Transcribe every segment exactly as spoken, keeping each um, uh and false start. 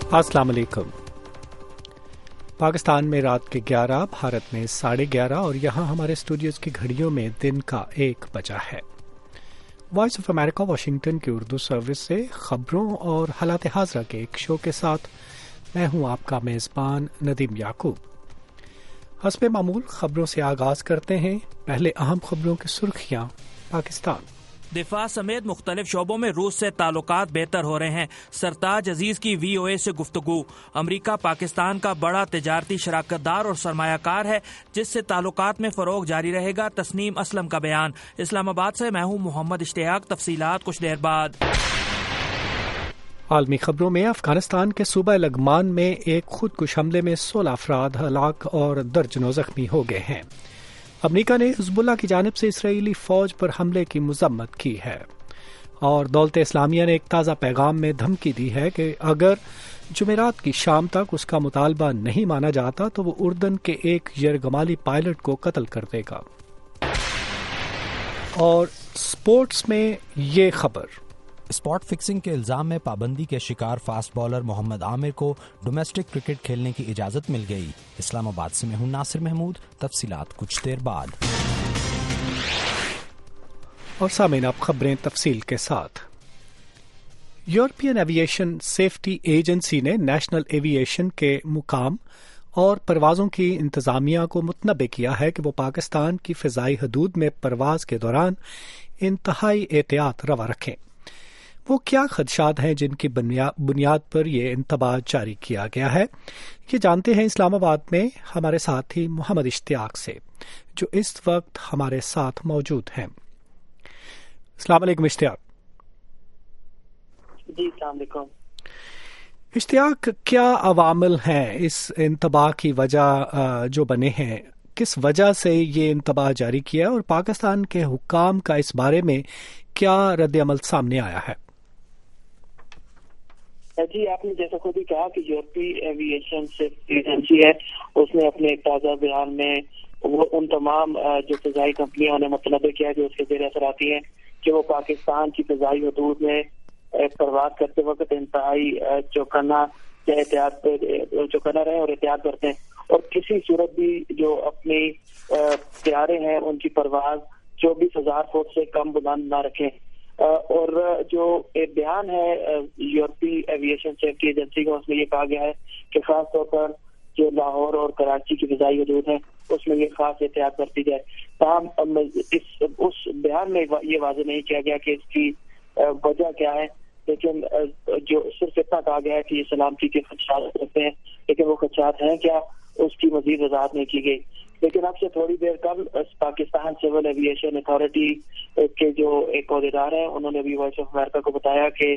अस्सलाम वालेकुम। पाकिस्तान में रात के ग्यारह, भारत में साढ़े ग्यारह और यहाँ हमारे स्टूडियोज की घड़ियों में दिन का एक बजा है। वॉइस ऑफ अमेरिका वाशिंगटन की उर्दू सर्विस से खबरों और हालात हाज़रा के एक शो के साथ मैं हूँ आपका मेज़बान नदीम याकूब। हस्बे मामूल खबरों से आगाज करते हैं। पहले अहम खबरों की सुर्खियाँ। पाकिस्तान दिफा समेत मुख्तलिफ शोबों में रूस से ताल्लुकात बेहतर हो रहे हैं। सरताज अजीज की वी ओ ए से गुफ्तगू। अमरीका पाकिस्तान का बड़ा तिजारती शराकतदार और सरमायाकार है, जिससे ताल्लुकात में फरोग जारी रहेगा। तस्नीम असलम का बयान। इस्लामाबाद से मैं हूँ मोहम्मद इश्तियाक। तफसीलात कुछ देर बाद। आलमी खबरों में अफगानिस्तान के सूबा लगमान में एक खुदकुश हमले में सोलह अफराद हलाक और दर्जनों जख्मी हो गए हैं। अमरीका ने हिज़्बुल्लाह की जानिब से इसराइली फौज पर हमले की मजम्मत की है और दौलत इस्लामिया ने एक ताज़ा पैगाम में धमकी दी है कि अगर जुमेरात की शाम तक उसका मुतालबा नहीं माना जाता तो वो उर्दन के एक यरगमाली पायलट को कत्ल कर देगा। और स्पोर्ट्स में ये खबर। स्पॉट फिक्सिंग के इल्जाम में पाबंदी के शिकार फास्ट बॉलर मोहम्मद आमिर को डोमेस्टिक क्रिकेट खेलने की इजाजत मिल गई। इस्लामाबाद से मैं हूं नासिर महमूद। तफसीलात कुछ देर बाद। और सामीन अब खबरें तफसील के साथ। यूरोपियन एविएशन सेफ्टी एजेंसी ने नेशनल एविएशन के मुकाम और परवाजों की इंतजामिया को मुतनबे किया है कि वो पाकिस्तान की फिजाई हदूद में परवाज के दौरान इंतहाई एहतियात रवा रखें। वो क्या खदशात हैं जिनकी बुनियाद पर यह इंतबाह जारी किया गया है, ये जानते हैं इस्लामाबाद में हमारे साथी मोहम्मद इश्तियाक से, जो इस वक्त हमारे साथ मौजूद हैं। अस्सलाम वालेकुम इश्तियाक। जी अस्सलाम वालेकुम। इश्तियाक, क्या अवामिल हैं इस इंतबाह की वजह जो बने हैं, किस वजह से ये इंतबाह जारी किया और पाकिस्तान के हुक्काम का इस बारे में क्या रद्द-ए-अमल सामने आया है? जी, आपने जैसा खुद ही कहा कि यूरोपीय एविएशन सेफ्टी एजेंसी है, उसने अपने एक ताज़ा बयान में वो उन तमाम जो फिजाई कंपनियां उन्हें मुतलबे किया जो उसके जेर असर आती हैं कि वो पाकिस्तान की फिजाई हदूद में परवाज करते वक्त इंतहाई चौकन्ना एहतियात चौकन्ना रहे और एहतियात करते हैं और किसी सूरत भी जो अपनी प्यारे हैं उनकी परवाज चौबीस हजार फुट से कम बुलंद न रखें। और जो एक बयान है यूरोपीय एविएशन सेफ्टी एजेंसी का, उसमें ये कहा गया है कि खास तौर पर जो लाहौर और कराची की फिजाई हदूद है उसमें ये खास एहतियात बरती जाए। ताहम इस उस बयान में ये वाज़ेह नहीं किया गया कि इसकी वजह क्या है, लेकिन जो सिर्फ इतना कहा गया है कि ये सलामती के खदशात होते हैं, लेकिन वो खदशात हैं क्या, उसकी मजीद वजाहत नहीं की गई। लेकिन अब से थोड़ी देर कल पाकिस्तान सिविल एविएशन अथॉरिटी के जो एक अहदेदार हैं उन्होंने भी वॉइस ऑफ अमेरिका को बताया कि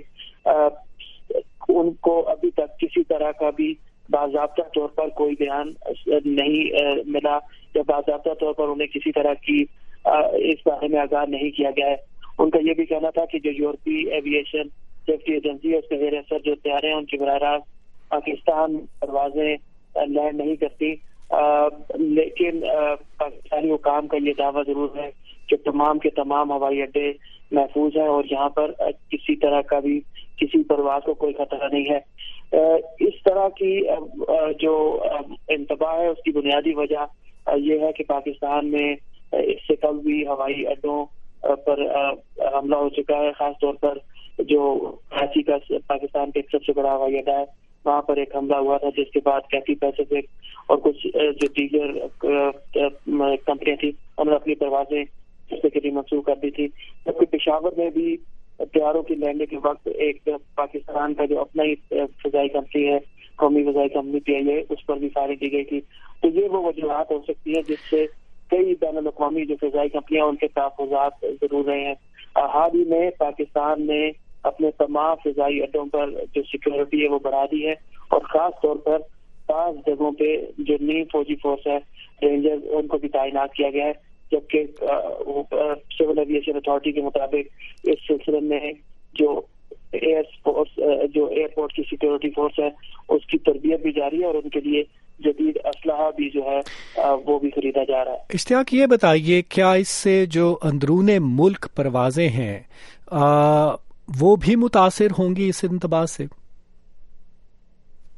उनको अभी तक किसी तरह का भी बाज़ाब्ता तौर पर कोई बयान नहीं मिला या बाज़ाब्ता तौर पर उन्हें किसी तरह की इस बारे में आगाह नहीं किया गया है। उनका ये भी कहना था कि जो यूरोपीय एविएशन सेफ्टी एजेंसी है उसके जेर असर जो तैयार हैं उनकी बराह रास्त पाकिस्तान परवाजें लैंड नहीं करती। आ, लेकिन आ, पाकिस्तानी हुकाम का ये दावा जरूर है कि तमाम के तमाम हवाई अड्डे महफूज हैं और यहाँ पर आ, किसी तरह का भी किसी परवाज को कोई खतरा नहीं है। आ, इस तरह की आ, जो इंतबाह है उसकी बुनियादी वजह ये है कि पाकिस्तान में इससे कल भी हवाई अड्डों पर आ, हमला हो चुका है। खास तौर पर जो कराची का पाकिस्तान का एक सबसे बड़ा हवाई अड्डा है वहाँ पर एक हमला हुआ था, जिसके बाद कैथी पैसिफिक और कुछ जो दीगर कंपनियां थी उन्होंने अपनी परवाजें इसके लिए मंसूख कर दी थी। जबकि पेशावर में भी तैयारों की लैंडिंग के वक्त एक पाकिस्तान का जो अपना ही फिजाई कंपनी है, कौमी फिजाई कंपनी पी आई ए, उस पर भी फायरिंग की गई थी। तो ये वो वजूहत हो सकती है जिससे कई बैनुल अक़वामी जो फिजाई कंपनियां उनके तहफ़्फ़ुज़ात जरूर रहे हैं। हाल ही में पाकिस्तान ने अपने तमाम फिजाई अड्डों पर जो सिक्योरिटी है वो बढ़ा दी है और खास तौर पर पांच जगहों पे जो नीम फौजी फोर्स है, रेंजर्स, उनको भी तैनात किया गया है। जबकि सिविल एविएशन अथॉरिटी के मुताबिक इस सिलसिले में जो एयर फोर्स जो एयरपोर्ट की सिक्योरिटी फोर्स है उसकी तरबियत भी जारी है और उनके लिए जदीद असलहा भी जो है वो भी खरीदा जा रहा है। इश्तियाक, ये बताइए क्या इससे जो अंदरूने मुल्क परवाजें हैं आ, वो भी मुतासिर होंगी इस इंतबाह से?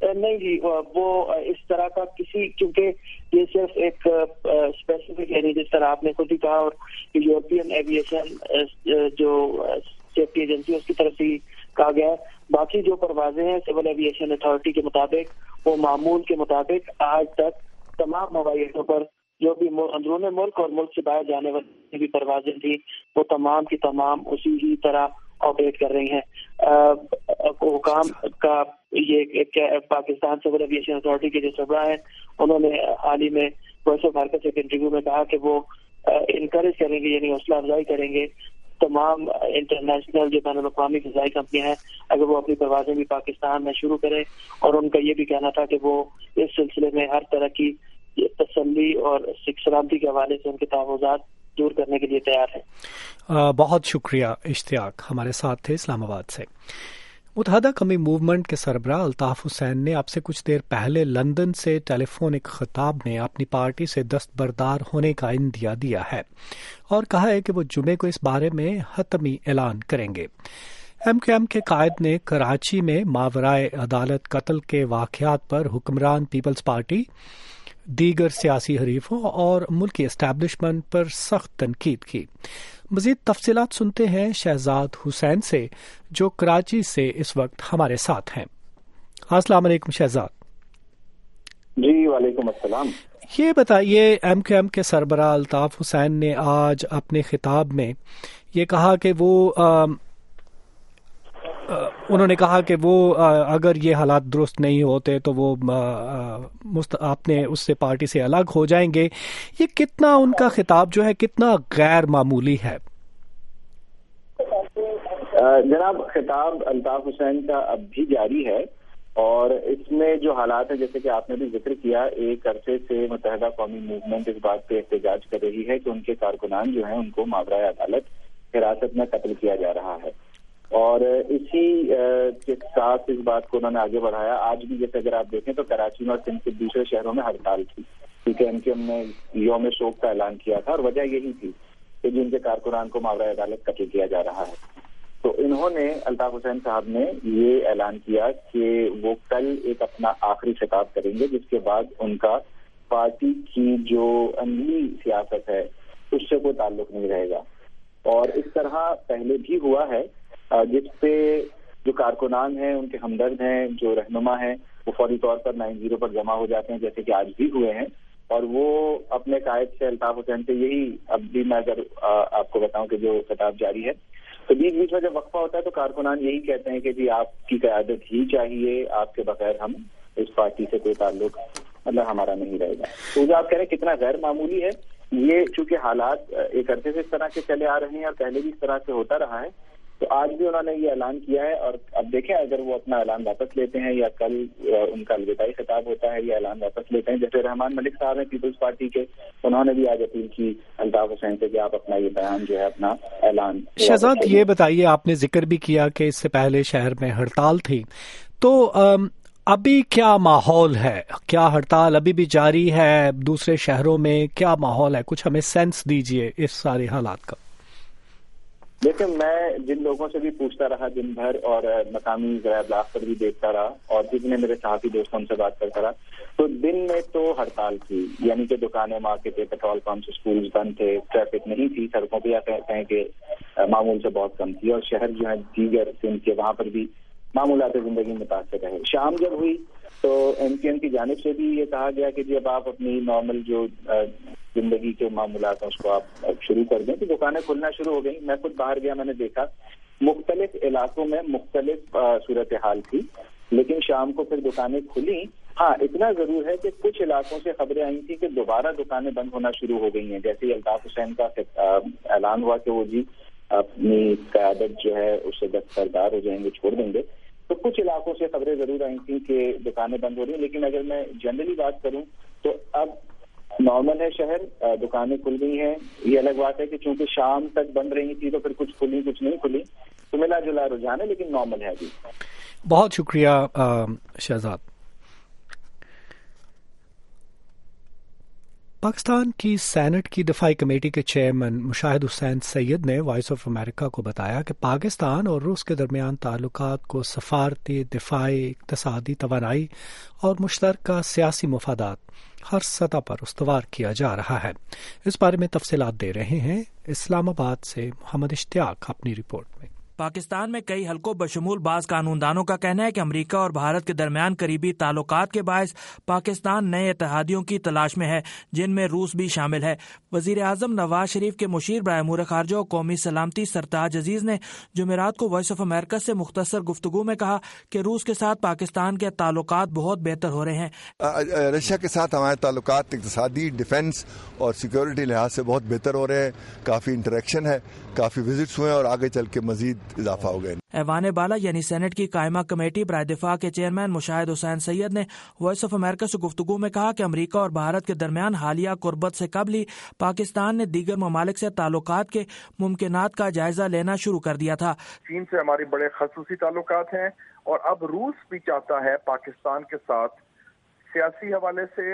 نہیں جی، وہ اس طرح کا کسی، کیونکہ یہ صرف ایک اسپیسیفک، یعنی جس طرح آپ نے خود ہی کہا، اور یورپین ایویشن جو سیفٹی ایجنسی اس کی طرف سے کہا گیا ہے، باقی جو پروازیں ہیں سول ایویشن اتھارٹی کے مطابق، وہ معمول کے مطابق آج تک تمام ہوائی اڈوں پر جو بھی اندرون ملک اور ملک سے باہر جانے والی بھی پروازیں تھیں، وہ تمام کی تمام اسی ہی طرح آپریٹ کر رہی ہیں۔ حکام کا یہ پاکستان سول ایویشن اتھارٹی کے جو سربراہ ہیں، انہوں نے حال ہی میں وائس آف امریکہ سے ایک انٹرویو میں کہا کہ وہ انکریج کریں گے، یعنی حوصلہ افزائی کریں گے تمام انٹرنیشنل جو بین الاقوامی فضائی کمپنیاں ہیں، اگر وہ اپنی پروازیں بھی پاکستان میں شروع کریں، اور ان کا یہ بھی کہنا تھا کہ وہ اس سلسلے میں ہر طرح کی تسلی اور سلامتی کے حوالے سے ان کے تحفظات دور کرنے کے لیے تیار ہے۔ بہت شکریہ اشتیاق، ہمارے ساتھ تھے اسلام آباد سے۔ متحدہ قومی موومنٹ کے سربراہ الطاف حسین نے اب سے کچھ دیر پہلے لندن سے ٹیلی فونک خطاب میں اپنی پارٹی سے دستبردار ہونے کا عندیہ دیا ہے اور کہا ہے کہ وہ جمعے کو اس بارے میں حتمی اعلان کریں گے۔ ایم کیو ایم کے قائد نے کراچی میں ماورائے عدالت قتل کے واقعات پر حکمران پیپلز پارٹی، دیگر سیاسی حریفوں اور ملکی اسٹیبلشمنٹ پر سخت تنقید کی۔ مزید تفصیلات سنتے ہیں شہزاد حسین سے جو کراچی سے اس وقت ہمارے ساتھ ہیں۔ السلام علیکم شہزاد۔ جی وعلیکم السلام۔ یہ بتائیے، ایم کیو ایم کے سربراہ الطاف حسین نے آج اپنے خطاب میں یہ کہا کہ وہ انہوں نے کہا کہ وہ اگر یہ حالات درست نہیں ہوتے تو وہ اپنے اس سے پارٹی سے الگ ہو جائیں گے۔ یہ کتنا ان کا خطاب جو ہے کتنا غیر معمولی ہے؟ جناب، خطاب الطاف حسین کا اب بھی جاری ہے، اور اس میں جو حالات ہیں جیسے کہ آپ نے بھی ذکر کیا، ایک عرصے سے متحدہ قومی موومنٹ اس بات پہ احتجاج کر رہی ہے کہ ان کے کارکنان جو ہیں ان کو ماورائے عدالت حراست میں قتل کیا جا رہا ہے، اور اسی کے ساتھ اس بات کو انہوں نے آگے بڑھایا۔ آج بھی جیسے اگر آپ دیکھیں تو کراچی میں اور سندھ کے دوسرے شہروں میں ہڑتال تھی، کیونکہ ایم کیو ایم نے یوم شوق کا اعلان کیا تھا، اور وجہ یہی تھی کہ جن کے کارکنان کو ماورائے عدالت قتل کیا جا رہا ہے۔ تو انہوں نے، الطاف حسین صاحب نے یہ اعلان کیا کہ وہ کل ایک اپنا آخری خطاب کریں گے، جس کے بعد ان کا پارٹی کی جو عملی سیاست ہے اس سے کوئی تعلق نہیں رہے گا۔ اور اس طرح پہلے بھی ہوا ہے، جس پہ جو کارکنان ہیں، ان کے ہمدرد ہیں، جو رہنما ہیں، وہ فوری طور پر نائن زیرو پر جمع ہو جاتے ہیں، جیسے کہ آج بھی ہوئے ہیں، اور وہ اپنے قائد سے، الطاف حسین سے، یہی اب بھی میں اگر آپ کو بتاؤں کہ جو خطاب جاری ہے، تو بیچ بیچ میں جب وقفہ ہوتا ہے تو کارکنان یہی کہتے ہیں کہ جی آپ کی قیادت ہی چاہیے، آپ کے بغیر ہم اس پارٹی سے کوئی تعلق مطلب ہمارا نہیں رہے گا۔ تو جو آپ کہہ رہے ہیں کتنا غیر معمولی ہے یہ، چونکہ حالات ایک عرصے سے اس طرح کے چلے آ رہے ہیں اور پہلے بھی اس طرح سے ہوتا رہا ہے، تو آج بھی انہوں نے یہ اعلان کیا ہے، اور اب دیکھیں اگر وہ اپنا اعلان واپس لیتے ہیں یا کل ان کا الوداعی خطاب ہوتا ہے یا اعلان واپس لیتے ہیں، جیسے رحمان ملک صاحب ہیں پیپلز پارٹی کے، انہوں نے بھی آج اپیل کی الطاف حسین سے کہ آپ اپنا یہ بیان جو ہے، اپنا اعلان۔ شہزاد یہ بتائیے، آپ نے ذکر بھی کیا کہ اس سے پہلے شہر میں ہڑتال تھی، تو ابھی کیا ماحول ہے؟ کیا ہڑتال ابھی بھی جاری ہے؟ دوسرے شہروں میں کیا ماحول ہے؟ کچھ ہمیں سینس دیجیے اس سارے حالات کا۔ دیکھیں، میں جن لوگوں سے بھی پوچھتا رہا دن بھر، اور مقامی ذرائع ابلاغ پر بھی دیکھتا رہا، اور جتنے میرے صحافی دوستوں سے بات کرتا رہا، تو دن میں تو ہڑتال تھی، یعنی کہ دکانیں، مارکیٹیں، پیٹرول پمپس، اسکولز بند تھے، ٹریفک نہیں تھی سڑکوں پہ، یا کہتے ہیں کہ معمول سے بہت کم تھی، اور شہر جو ہے دیگر سندھ کے وہاں پر بھی معمولات زندگی متاثر رہے۔ شام جب ہوئی تو ایم کیو ایم کی جانب سے بھی یہ کہا گیا کہ جی اب آپ اپنی نارمل جو زندگی کے معاملات ہیں اس کو آپ شروع کر دیں، تو دکانیں کھلنا شروع ہو گئی۔ میں خود باہر گیا، میں نے دیکھا مختلف علاقوں میں مختلف صورتحال تھی، لیکن شام کو پھر دکانیں کھلی۔ ہاں اتنا ضرور ہے کہ کچھ علاقوں سے خبریں آئی تھی کہ دوبارہ دکانیں بند ہونا شروع ہو گئی ہیں، جیسے الطاف حسین کا اعلان ہوا کہ وہ جی اپنی قیادت جو ہے اس سے دستبردار ہو جائیں گے، چھوڑ دیں گے، تو کچھ علاقوں سے خبریں ضرور آئی تھیں کہ دکانیں بند ہو رہی ہیں۔ لیکن اگر میں جنرلی بات کروں تو اب نارمل ہے، شہر، دکانیں کھل گئی ہیں۔ یہ الگ بات ہے کہ چونکہ شام تک بند رہی تھی تو پھر کچھ کھلی کچھ نہیں کھلی، تو ملا جلا رجحان ہے، لیکن نارمل ہے ابھی۔ بہت شکریہ شہزاد۔ پاکستان کی سینٹ کی دفاعی کمیٹی کے چیئرمین مشاہد حسین سید نے وائس آف امریکہ کو بتایا کہ پاکستان اور روس کے درمیان تعلقات کو سفارتی، دفاعی، اقتصادی توانائی اور مشترکہ سیاسی مفادات ہر سطح پر استوار کیا جا رہا ہے۔ اس بارے میں تفصیلات دے رہے ہیں اسلام آباد سے محمد اشتیاق اپنی رپورٹ میں۔ پاکستان میں کئی حلقوں بشمول بعض قانون دانوں کا کہنا ہے کہ امریکہ اور بھارت کے درمیان قریبی تعلقات کے باعث پاکستان نئے اتحادیوں کی تلاش میں ہے، جن میں روس بھی شامل ہے۔ وزیر اعظم نواز شریف کے مشیر برائے امور خارجہ و قومی سلامتی سرتاج عزیز نے جمعرات کو وائس آف امریکہ سے مختصر گفتگو میں کہا کہ روس کے ساتھ پاکستان کے تعلقات بہت بہتر ہو رہے ہیں۔ رشیا کے ساتھ ہمارے تعلقات اقتصادی، ڈیفنس اور سیکورٹی لحاظ سے بہت بہتر ہو رہے ہیں، کافی انٹریکشن ہے، کافی وزٹس ہوئے اور آگے چل کے مزید اضافہ ہو گئے۔ ایوان بالا یعنی سینٹ کی قائمہ کمیٹی برائے دفاع کے چیئرمین مشاہد حسین سید نے وائس آف امریکہ سے گفتگو میں کہا کہ امریکہ اور بھارت کے درمیان حالیہ قربت سے قبل ہی پاکستان نے دیگر ممالک سے تعلقات کے ممکنات کا جائزہ لینا شروع کر دیا تھا۔ چین سے ہمارے بڑے خصوصی تعلقات ہیں اور اب روس بھی چاہتا ہے پاکستان کے ساتھ سیاسی حوالے سے،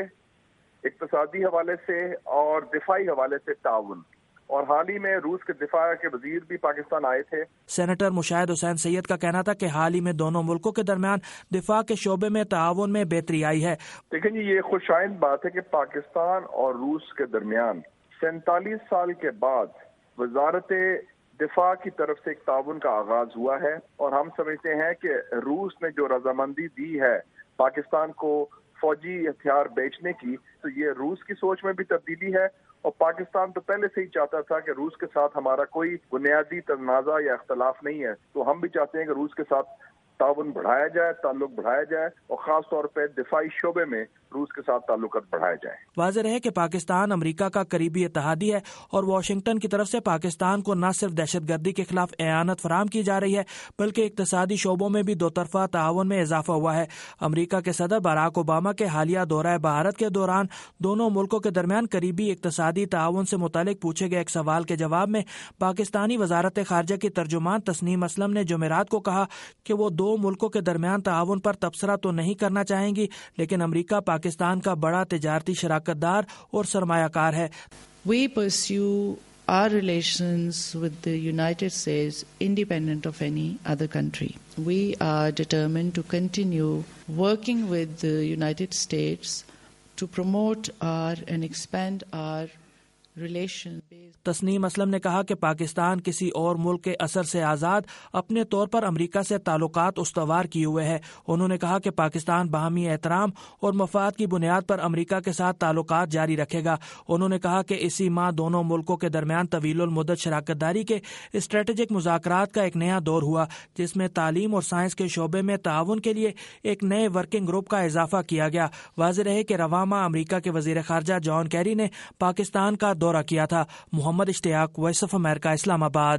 اقتصادی حوالے سے اور دفاعی حوالے سے تعاون، اور حال ہی میں روس کے دفاع کے وزیر بھی پاکستان آئے تھے۔ سینیٹر مشاہد حسین سید کا کہنا تھا کہ حال ہی میں دونوں ملکوں کے درمیان دفاع کے شعبے میں تعاون میں بہتری آئی ہے۔ دیکھیں جی، یہ خوشائند بات ہے کہ پاکستان اور روس کے درمیان سینتالیس سال کے بعد وزارت دفاع کی طرف سے ایک تعاون کا آغاز ہوا ہے، اور ہم سمجھتے ہیں کہ روس نے جو رضامندی دی ہے پاکستان کو فوجی ہتھیار بیچنے کی، تو یہ روس کی سوچ میں بھی تبدیلی ہے، اور پاکستان تو پہلے سے ہی چاہتا تھا کہ روس کے ساتھ ہمارا کوئی بنیادی تنازع یا اختلاف نہیں ہے، تو ہم بھی چاہتے ہیں کہ روس کے ساتھ تعاون بڑھایا جائے، تعلق بڑھایا جائے، اور خاص طور پہ دفاعی شعبے میں روس کے ساتھ تعلقات بڑھائے جائیں۔ واضح ہے کہ پاکستان امریکہ کا قریبی اتحادی ہے، اور واشنگٹن کی طرف سے پاکستان کو نہ صرف دہشت گردی کے خلاف اعانت فراہم کی جا رہی ہے بلکہ اقتصادی شعبوں میں بھی دو طرفہ تعاون میں اضافہ ہوا ہے۔ امریکہ کے صدر باراک اوباما کے حالیہ دورہ بھارت کے دوران دونوں ملکوں کے درمیان قریبی اقتصادی تعاون سے متعلق پوچھے گئے ایک سوال کے جواب میں پاکستانی وزارت خارجہ کی ترجمان تسنیم اسلم نے جمعرات کو کہا کہ وہ دو ملکوں کے درمیان تعاون پر تبصرہ تو نہیں کرنا چاہیں گی، لیکن امریکہ پاکستان کا بڑا تجارتی شراکت دار اور سرمایہ کار ہے۔ We pursue our relations with the United States independent of any other country. We are determined to continue working with the United States to promote our and expand our relations. Tasnim Aslam نے کہا کہ پاکستان کسی اور ملک کے اثر سے آزاد اپنے طور پر امریکہ سے تعلقات استوار کیے ہوئے ہے۔ انہوں نے کہا کہ پاکستان باہمی احترام اور مفاد کی بنیاد پر امریکہ کے ساتھ تعلقات جاری رکھے گا۔ انہوں نے کہا کہ اسی ماہ دونوں ملکوں کے درمیان طویل المدت شراکت داری کے اسٹریٹجک مذاکرات کا ایک نیا دور ہوا، جس میں تعلیم اور سائنس کے شعبے میں تعاون کے لیے ایک نئے ورکنگ گروپ کا اضافہ کیا گیا۔ واضح رہے کہ رواں ماہ امریکہ کے وزیر خارجہ جان کیری نے پاکستان کا دورہ کیا تھا۔ محمد اشتیاق، وائس آف امریکہ، اسلام آباد۔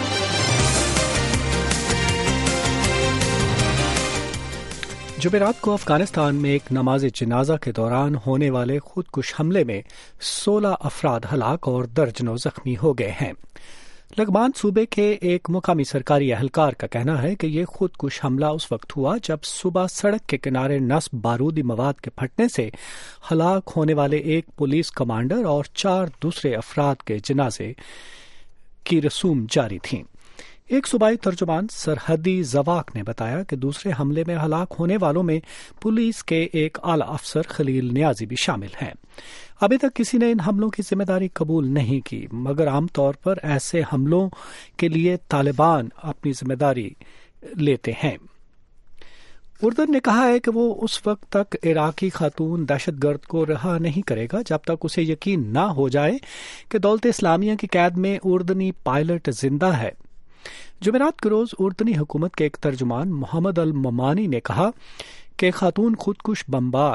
جمعرات کو افغانستان میں ایک نماز جنازہ کے دوران ہونے والے خودکش حملے میں سولہ افراد ہلاک اور درجنوں زخمی ہو گئے ہیں۔ لغمان صوبے کے ایک مقامی سرکاری اہلکار کا کہنا ہے کہ یہ خودکش حملہ اس وقت ہوا جب صبح سڑک کے کنارے نصب بارودی مواد کے پھٹنے سے ہلاک ہونے والے ایک پولیس کمانڈر اور چار دوسرے افراد کے جنازے کی رسوم جاری تھیں۔ ایک صوبائی ترجمان سرحدی زواق نے بتایا کہ دوسرے حملے میں ہلاک ہونے والوں میں پولیس کے ایک اعلی افسر خلیل نیازی بھی شامل ہیں۔ ابھی تک کسی نے ان حملوں کی ذمہ داری قبول نہیں کی، مگر عام طور پر ایسے حملوں کے لیے طالبان اپنی ذمہ داری لیتے ہیں۔ اردن نے کہا ہے کہ وہ اس وقت تک عراقی خاتون دہشت گرد کو رہا نہیں کرے گا جب تک اسے یقین نہ ہو جائے کہ دولت اسلامیہ کی قید میں اردنی پائلٹ زندہ ہے۔ جمعرات کے روز اردنی حکومت کے ایک ترجمان محمد الممانی نے کہا کہ خاتون خودکش بمبار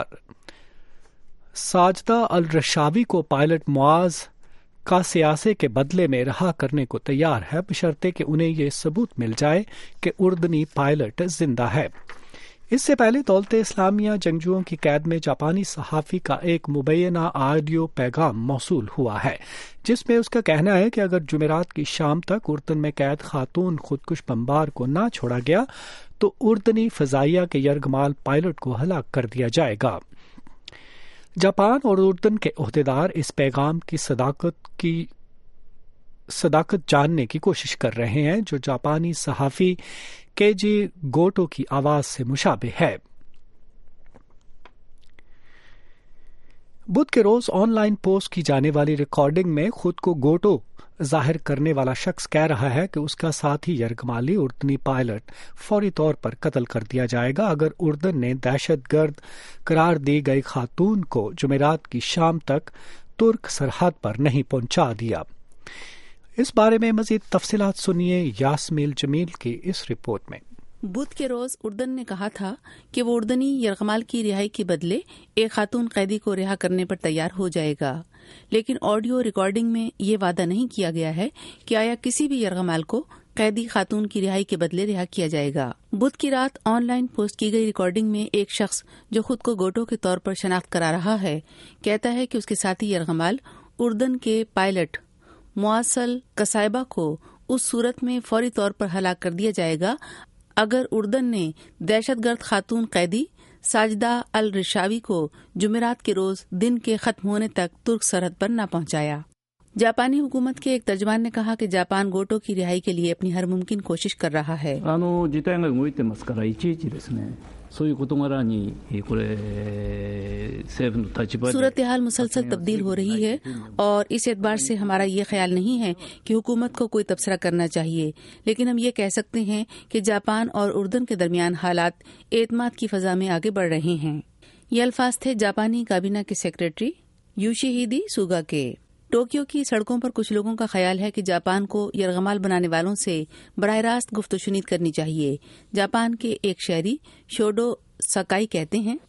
ساجدہ الرشاوی کو پائلٹ معاذ کا سیاسے کے بدلے میں رہا کرنے کو تیار ہے، بشرطے کہ انہیں یہ ثبوت مل جائے کہ اردنی پائلٹ زندہ ہے۔ اس سے پہلے دولت اسلامیہ جنگجوؤں کی قید میں جاپانی صحافی کا ایک مبینہ آڈیو پیغام موصول ہوا ہے، جس میں اس کا کہنا ہے کہ اگر جمعرات کی شام تک اردن میں قید خاتون خودکش بمبار کو نہ چھوڑا گیا تو اردنی فضائیہ کے یرغمال پائلٹ کو ہلاک کر دیا جائے گا۔ जापान और उर्दन के ओहदेदार इस पैगाम की सदाकत की सदाकत जानने की कोशिश कर रहे हैं जो जापानी सहाफ़ी केजी गोटो की आवाज से मुशाबे है। बुध के रोज ऑनलाइन पोस्ट की जाने वाली रिकॉर्डिंग में खुद को गोटो जाहिर करने वाला शख्स कह रहा है कि उसका साथी यरगमाली उर्दनी पायलट फौरी तौर पर कत्ल कर दिया जाएगा अगर उर्दन ने दहशतगर्द करार दी गई खातून को जुमेरात की शाम तक तुर्क सरहद पर नहीं पहुंचा दिया। इस बारे में मजीद तफसीलात सुनिए यास्मील जमील की इस रिपोर्ट में। बुध के रोज उर्दन ने कहा था कि वो उर्दनी यरगमाल की रिहाई के बदले एक खातून कैदी को रिहा करने पर तैयार हो जाएगा, लेकिन ऑडियो रिकॉर्डिंग में ये वादा नहीं किया गया है कि आया किसी भी यरगमाल को कैदी खातून की रिहाई के बदले रिहा किया जाएगा। बुध की रात ऑनलाइन पोस्ट की गई रिकॉर्डिंग में एक शख्स जो खुद को गोटो के तौर पर शनाख्त करा रहा है कहता है कि उसके साथी यरगमाल उर्दन के पायलट मुआसल कसायबा को उस सूरत में फौरी तौर पर हलाक कर दिया जाएगा अगर उर्दन ने दहशतगर्द खातून कैदी साजिदा अल रिशावी को जुमेरात के रोज दिन के खत्म होने तक तुर्क सरहद पर न पहुंचाया। जापानी हुकूमत के एक तर्जमान ने कहा कि जापान गोटो की रिहाई के लिए अपनी हर मुमकिन कोशिश कर रहा है। सूरत हाल मुसलसल तब्दील हो रही है और इस एतबार से हमारा ये ख्याल नहीं है कि हुकूमत को कोई तबसरा करना चाहिए, लेकिन हम ये कह सकते हैं कि जापान और उर्दन के दरमियान हालात एतमाद की फजा में आगे बढ़ रहे हैं। ये अल्फाज थे जापानी काबीना के सेक्रेटरी योशिहिदे सुगा के। टोक्यो की सड़कों पर कुछ लोगों का ख्याल है कि जापान को यरगमाल बनाने वालों से बराह रास्त गुफ्तशुनीद करनी चाहिए। जापान के एक शहरी शोडो सकाई कहते हैं,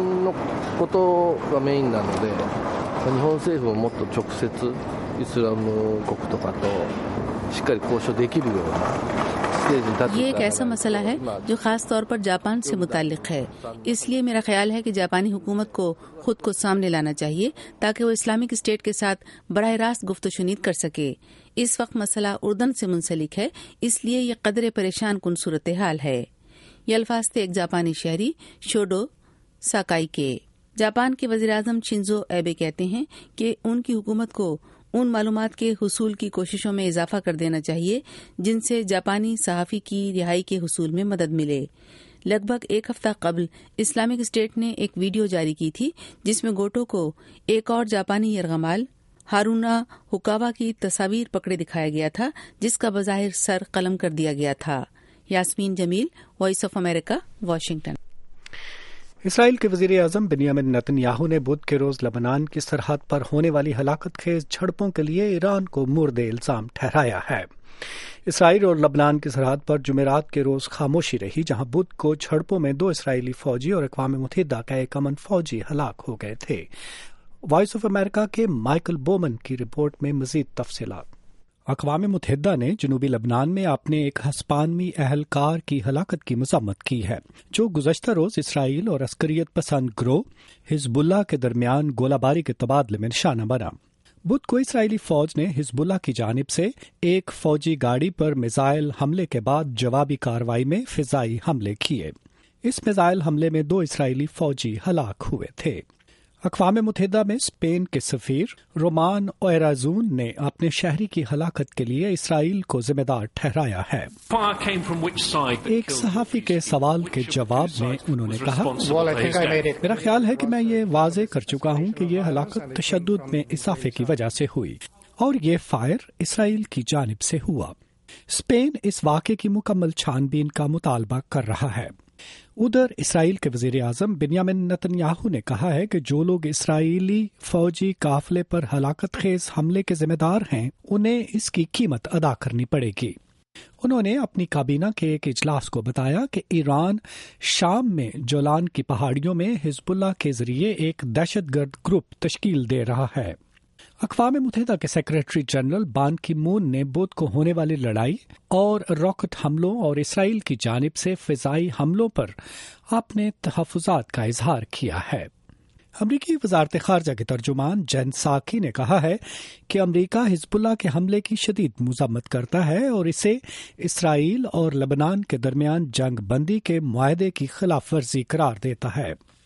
ये एक ऐसा मसला है जो खास तौर पर जापान से मुताल्लिक है, इसलिए मेरा ख्याल है कि जापानी हुकूमत को खुद को सामने लाना चाहिए ताकि वो इस्लामिक स्टेट के साथ बराह रास्त गुफ्तशुनीद कर सके। इस वक्त मसला उर्दन से मुंसलिक है, इसलिए ये कदरे परेशान कुन सूरत हाल है। ये अल्फाज थे एक जापानी शहरी शोडो साकाई के। जापान के वज़ीर-ए-आज़म शिंजो एबे कहते हैं कि उनकी हुकूमत को उन मालूमात के हुसूल की कोशिशों में इजाफा कर देना चाहिए जिनसे जापानी सहाफ़ी की रिहाई के हुसूल में मदद मिले। लगभग एक हफ्ता कबल इस्लामिक स्टेट ने एक वीडियो जारी की थी जिसमें गोटो को एक और जापानी यरगमाल हारूना हुकावा की तस्वीर पकड़े दिखाया गया था जिसका बज़ाहिर सर कलम कर दिया गया था। Yasmeen Jamil, voice of America, Washington. Israel के वज़ीर आज़म बिन्यामिन नेतन्याहू ने बुध के रोज लबनान की सरहद पर होने वाली हलाकत खेज झड़पों के लिए ईरान को मुर्दे इल्जाम ठहराया है। इसराइल और लबनान की सरहद पर जुमेरात के रोज खामोशी रही, जहां बुध को झड़पों में दो इसराइली फौजी और अक़वाम मुत्तहिदा का एक अमन फौजी हलाक हो गए थे। वॉइस ऑफ अमेरिका के माइकल बोमन की रिपोर्ट में मजीद तफसीलात। अक़वाम मुत्तहिदा ने जनूबी लबनान में अपने एक हस्पानवी अहलकार की हलाकत की मज़म्मत की है जो गुज़श्ता रोज इसराइल और अस्करियत पसंद ग्रोह हिजबुल्लाह के दरमियान गोलाबारी के तबादले में निशाना बना। बुध को इसराइली फौज ने हिजबुल्लाह की जानिब से एक फौजी गाड़ी पर मिसाइल हमले के बाद जवाबी कार्रवाई में फिजाई हमले किए। इस मिसाइल हमले में दो इसराइली फौजी हलाक हुए थे। अक़वाम मुत्तहिदा में स्पेन के सफीर रोमान ओयराजून ने अपने शहरी की हलाकत के लिए इसराइल को जिम्मेदार ठहराया है। एक सहाफ़ी के सवाल के जवाब में उन्होंने कहा, मेरा ख्याल है कि मैं ये वाज़े कर चुका हूँ कि ये हलाकत तशद्दुद में इजाफे की वजह से हुई और ये फायर इसराइल की जानिब से हुआ। स्पेन इस वाक़े की मुकम्मल छानबीन का मुतालबा कर रहा है। उधर इसराइल के वज़ीर आज़म बिन्यामिन नेतन्याहू ने कहा है कि जो लोग इसराइली फौजी काफिले पर हलाकत खेज हमले के जिम्मेदार हैं उन्हें इसकी कीमत अदा करनी पड़ेगी। उन्होंने अपनी काबीना के एक इजलास को बताया कि ईरान शाम में जोलान की पहाड़ियों में हिजबुल्लाह के जरिए एक दहशतगर्द ग्रुप तश्कील दे रहा है। अक़वाम मुत्तहिदा के सेक्रेटरी जनरल बान की मून ने बुध को होने वाली लड़ाई और रॉकेट हमलों और इसराइल की जानिब से फिजाई हमलों पर अपने तहफ़्फ़ुज़ात का इजहार किया है। अमरीकी वज़ारत ख़ारजा के तर्जुमान जेन साकी ने कहा है कि अमरीका हिजबुल्लाह के हमले की शदीद मज़म्मत करता है और इसे इसराइल और लबनान के दरमियान जंग बंदी के मुआहदे की खिलाफ वर्जी करार देता है।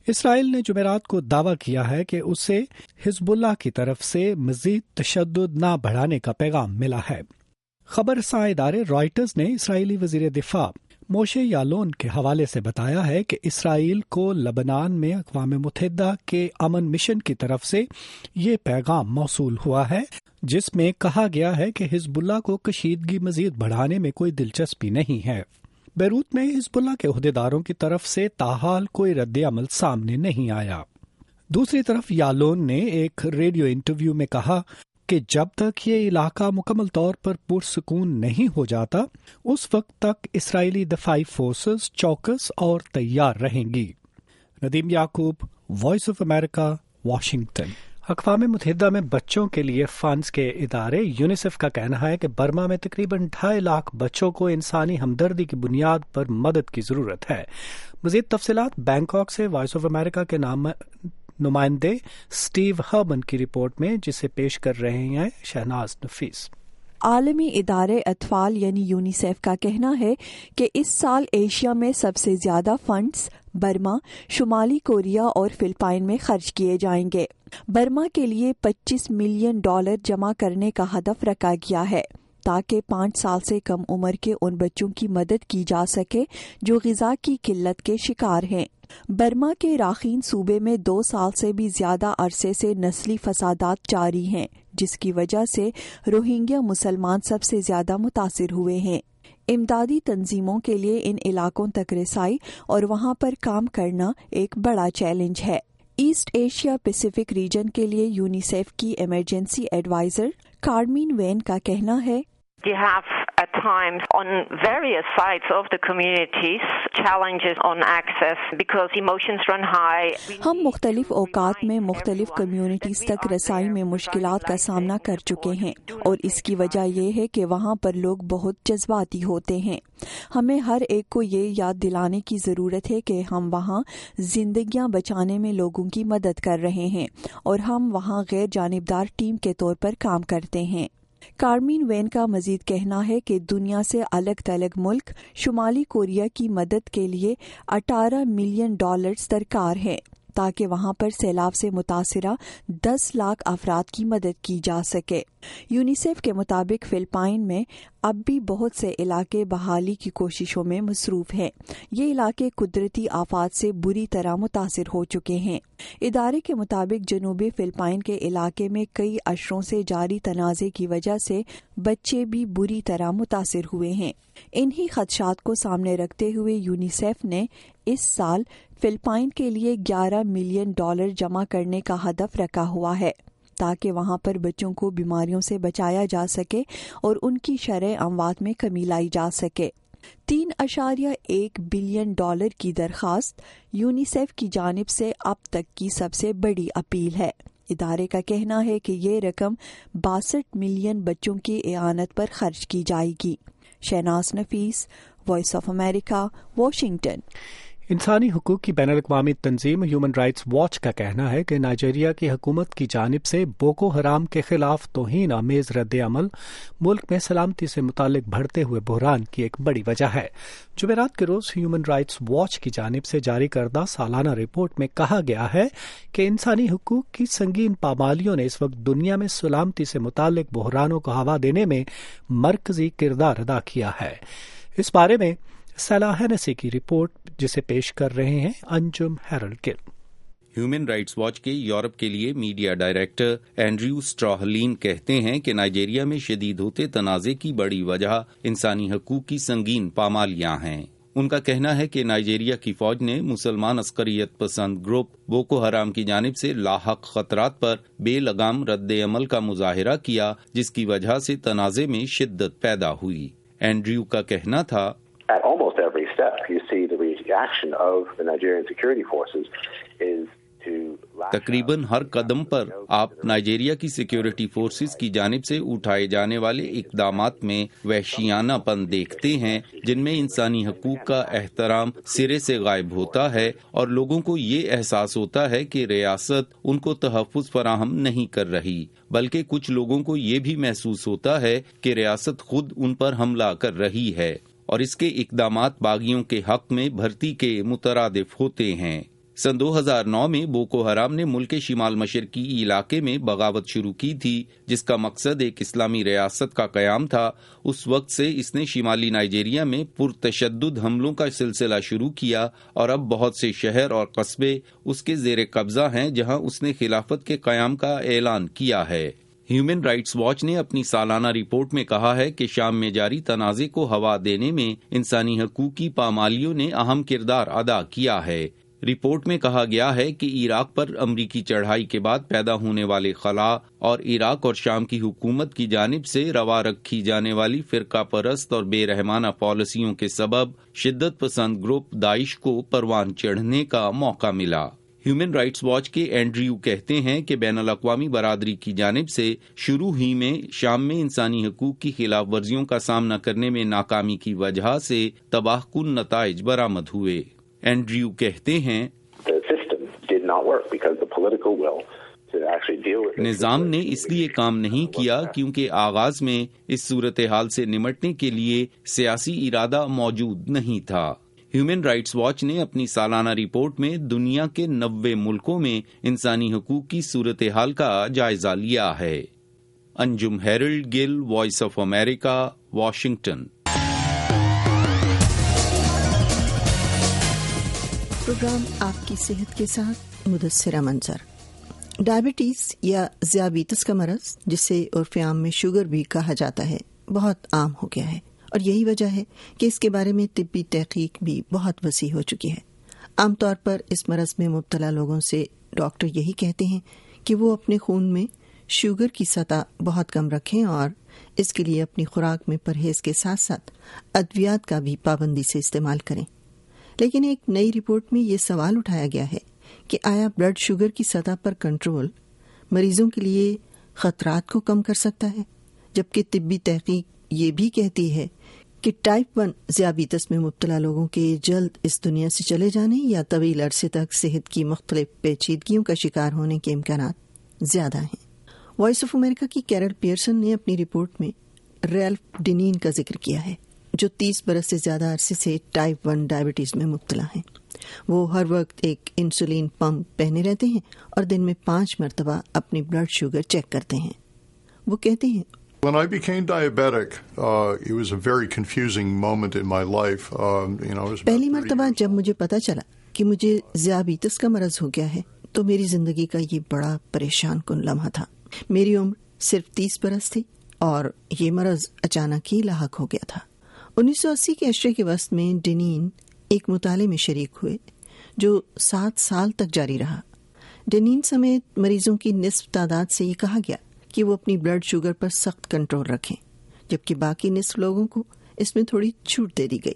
اسرائیل نے جمعرات کو دعویٰ کیا ہے کہ اسے حزب اللہ کی طرف سے مزید تشدد نہ بڑھانے کا پیغام ملا ہے۔ خبر رساں ادارے رائٹرز نے اسرائیلی وزیر دفاع موشے یالون کے حوالے سے بتایا ہے کہ اسرائیل کو لبنان میں اقوام متحدہ کے امن مشن کی طرف سے یہ پیغام موصول ہوا ہے، جس میں کہا گیا ہے کہ حزب اللہ کو کشیدگی مزید بڑھانے میں کوئی دلچسپی نہیں ہے۔ بیروت میں حزب اللہ کے عہدیداروں کی طرف سے تاحال کوئی رد عمل سامنے نہیں آیا۔ دوسری طرف یالون نے ایک ریڈیو انٹرویو میں کہا کہ جب تک یہ علاقہ مکمل طور پر پرسکون نہیں ہو جاتا اس وقت تک اسرائیلی دفاعی فورسز چوکس اور تیار رہیں گی۔ Nadeem Yaqoob, voice of America, Washington. اقوام متحدہ میں بچوں کے لیے فنڈز کے ادارے یونیسیف کا کہنا ہے کہ برما میں تقریباً ڈھائی لاکھ بچوں کو انسانی ہمدردی کی بنیاد پر مدد کی ضرورت ہے۔ مزید تفصیلات بینکاک سے وائس آف امریکہ کے نام نمائندے سٹیو ہرمن کی رپورٹ میں، جسے پیش کر رہے ہیں شہناز نفیس۔ عالمی ادارے اطفال یعنی یونیسیف کا کہنا ہے کہ اس سال ایشیا میں سب سے زیادہ فنڈز برما، شمالی کوریا اور فلپائن میں خرچ کیے جائیں گے۔ برما کے لیے پچیس ملین ڈالر جمع کرنے کا ہدف رکھا گیا ہے تاکہ پانچ سال سے کم عمر کے ان بچوں کی مدد کی جا سکے جو غذا کی قلت کے شکار ہیں۔ برما کے راخین صوبے میں دو سال سے بھی زیادہ عرصے سے نسلی فسادات جاری ہیں، جس کی وجہ سے روہنگیا مسلمان سب سے زیادہ متاثر ہوئے ہیں۔ امدادی تنظیموں کے لیے ان علاقوں تک رسائی اور وہاں پر کام کرنا ایک بڑا چیلنج ہے۔ ایسٹ ایشیا پیسیفک ریجن کے لیے یونیسیف کی ایمرجنسی ایڈوائزر کارمین وین کا کہنا ہے، You have at times on various sides of the communities challenges on access because emotions run high. ہم مختلف اوقات میں مختلف کمیونٹیز تک رسائی میں مشکلات کا سامنا کر چکے ہیں، اور اس کی وجہ یہ ہے کہ وہاں پر لوگ بہت جذباتی ہوتے ہیں۔ ہمیں ہر ایک کو یہ یاد دلانے کی ضرورت ہے کہ ہم وہاں زندگیاں بچانے میں لوگوں کی مدد کر رہے ہیں اور ہم وہاں غیر جانبدار ٹیم کے طور پر کام کرتے ہیں۔ کارمین وین کا مزید کہنا ہے کہ دنیا سے الگ تھلگ ملک شمالی کوریا کی مدد کے لیے اٹھارہ ملین ڈالرز درکار ہیں تاکہ وہاں پر سیلاب سے متاثرہ دس لاکھ افراد کی مدد کی جا سکے۔ یونیسیف کے مطابق فلپائن میں اب بھی بہت سے علاقے بحالی کی کوششوں میں مصروف ہیں۔ یہ علاقے قدرتی آفات سے بری طرح متاثر ہو چکے ہیں۔ ادارے کے مطابق جنوبی فلپائن کے علاقے میں کئی اشروں سے جاری تنازع کی وجہ سے بچے بھی بری طرح متاثر ہوئے ہیں۔ انہی خدشات کو سامنے رکھتے ہوئے یونیسیف نے اس سال فلپائن کے لیے گیارہ ملین ڈالر جمع کرنے کا ہدف رکھا ہوا ہے تاکہ وہاں پر بچوں کو بیماریوں سے بچایا جا سکے اور ان کی شرح اموات میں کمی لائی جا سکے۔ تین اشاریہ ایک بلین ڈالر کی درخواست یونیسیف کی جانب سے اب تک کی سب سے بڑی اپیل ہے۔ ادارے کا کہنا ہے کہ یہ رقم باسٹھ ملین بچوں کی اعانت پر خرچ کی جائے گی۔ Shahnaz Nafees, voice of America, Washington. انسانی حقوق کی بین الاقوامی تنظیم ہیومن رائٹس واچ کا کہنا ہے کہ نائجیریا کی حکومت کی جانب سے بوکو حرام کے خلاف توہین آمیز رد عمل ملک میں سلامتی سے متعلق بڑھتے ہوئے بحران کی ایک بڑی وجہ ہے۔ جمعرات کے روز ہیومن رائٹس واچ کی جانب سے جاری کردہ سالانہ رپورٹ میں کہا گیا ہے کہ انسانی حقوق کی سنگین پامالیوں نے اس وقت دنیا میں سلامتی سے متعلق بحرانوں کو ہوا دینے میں مرکزی کردار ادا کیا ہے۔ اس بارے میں صلاح ہینسی کی رپورٹ جسے پیش کر رہے ہیں Anjum Harold Gill. Human rights watch کے یورپ کے لیے میڈیا ڈائریکٹر اینڈریو اسٹراہلین کہتے ہیں کہ نائجیریا میں شدید ہوتے تنازع کی بڑی وجہ انسانی حقوق کی سنگین پامالیاں ہیں۔ ان کا کہنا ہے کہ نائجیریا کی فوج نے مسلمان عسکریت پسند گروپ بوکو حرام کی جانب سے لاحق خطرات پر بے لگام رد عمل کا مظاہرہ کیا، جس کی وجہ سے تنازع میں شدت پیدا ہوئی۔ اینڈریو کا کہنا تھا، At almost every step, you see the reaction of the Nigerian security forces is to تقریباً ہر قدم پر آپ نائجیریا کی سیکیورٹی فورسز کی جانب سے اٹھائے جانے والے اقدامات میں وحشیانہ پن دیکھتے ہیں، جن میں انسانی حقوق کا احترام سرے سے غائب ہوتا ہے اور لوگوں کو یہ احساس ہوتا ہے کہ ریاست ان کو تحفظ فراہم نہیں کر رہی، بلکہ کچھ لوگوں کو یہ بھی محسوس ہوتا ہے کہ ریاست خود ان پر حملہ کر رہی ہے، اور اس کے اقدامات باغیوں کے حق میں بھرتی کے مترادف ہوتے ہیں۔ सन दो हज़ार नौ में बोको हराम ने मुल्क के शिमाल मशरकी इलाके में बगावत शुरू की थी, जिसका मकसद एक इस्लामी रियासत का कयाम था। उस वक्त से इसने शिमाली नाइजीरिया में पुरतशद्दुद हमलों का सिलसिला शुरू किया और अब बहुत से शहर और कस्बे उसके जेर कब्जा हैं, जहां उसने खिलाफत के कयाम का ऐलान किया है। ह्यूमन राइट्स वॉच ने अपनी सालाना रिपोर्ट में कहा है कि शाम में जारी तनाज़े को हवा देने में इंसानी हकूक़ की पामालियों ने अहम किरदार अदा किया है। रिपोर्ट में कहा गया है कि इराक पर अमरीकी चढ़ाई के बाद पैदा होने वाले खला और इराक और शाम की हुकूमत की जानिब से रवा रखी जाने वाली फिरका परस्त और बेरहमाना पॉलिसियों के सबब शिद्दत पसंद ग्रुप दाइश को परवान चढ़ने का मौका मिला। ह्यूमन राइट्स वॉच के एंड्रयू कहते हैं कि बैनुल अक़वामी बरादरी की जानिब से शुरू ही में शाम में इंसानी हकूक़ की खिलाफ वर्जियों का सामना करने में नाकामी की वजह से तबाहकुन नताइज बरामद हुए। एंड्रयू कहते हैं, निज़ाम ने इसलिए काम नहीं किया क्योंकि आगाज में इस सूरत हाल से निमटने के लिए सियासी इरादा मौजूद नहीं था। ह्यूमन राइट्स वॉच ने अपनी सालाना रिपोर्ट में दुनिया के नब्बे मुल्कों में इंसानी हकूक़ की सूरत हाल का जायजा लिया है। Anjum Harold Gill, voice of America, Washington. Program आपकी सेहत के साथ मुदस्सिरा मंजर। डायबिटीज या ज़ियाबीतस का मरज, जिसे उर्फ़ आम में शुगर भी कहा जाता है, बहुत आम हो गया है और यही वजह है कि इसके बारे में तिब्बी तहकीक भी बहुत वसी हो चुकी है। आमतौर पर इस मरज में मुब्तला लोगों से डॉक्टर यही कहते हैं कि वो अपने खून में शुगर की सतह बहुत कम रखें और इसके लिए अपनी खुराक में परहेज के साथ साथ अद्वियात का भी पाबंदी से इस्तेमाल करें। लेकिन एक नई रिपोर्ट में ये सवाल उठाया गया है कि आया ब्लड शुगर की सतह पर कंट्रोल मरीजों के लिए खतरात को कम कर सकता है, जबकि तिब्बी तहकीक ये भी कहती है कि टाइप वन ज़ियाबीतस में मुब्तला लोगों के जल्द इस दुनिया से चले जाने या तवील अरसे तक सेहत की मुख्तलिफ पेचीदगियों का शिकार होने के इम्कानात ज्यादा हैं। वॉइस ऑफ अमेरिका की कैरल पियर्सन ने अपनी रिपोर्ट में रैल्फ डिनीन का जिक्र किया है, जो तीस बरस से ज्यादा अरसे से टाइप वन डायबिटीज में मुब्तला हैं। वो हर वक्त एक इंसुलिन पंप पहने रहते हैं और दिन में पांच मरतबा अपनी ब्लड शुगर चेक करते हैं। वो कहते हैं, When I became diabetic, uh, it was a very confusing moment in my life. Um, you know, पहली मरतबा जब मुझे पता चला कि मुझे ज़ियाबीतस का मरज हो गया है, तो मेरी जिंदगी का ये बड़ा परेशान कुन लम्हा था। मेरी उम्र सिर्फ तीस बरस थी और ये मरज अचानक ही लाहक हो गया था। उन्नीस सौ अस्सी के अशरे के वस्त में डिनीन एक मुताले में शरीक हुए जो सात साल तक जारी रहा। डिनीन समेत मरीजों की निस्फ तादाद से ये कहा गया कि वो अपनी ब्लड शुगर पर सख्त कंट्रोल रखें, जबकि बाकी निस्फ लोगों को इसमें थोड़ी छूट दे दी गई।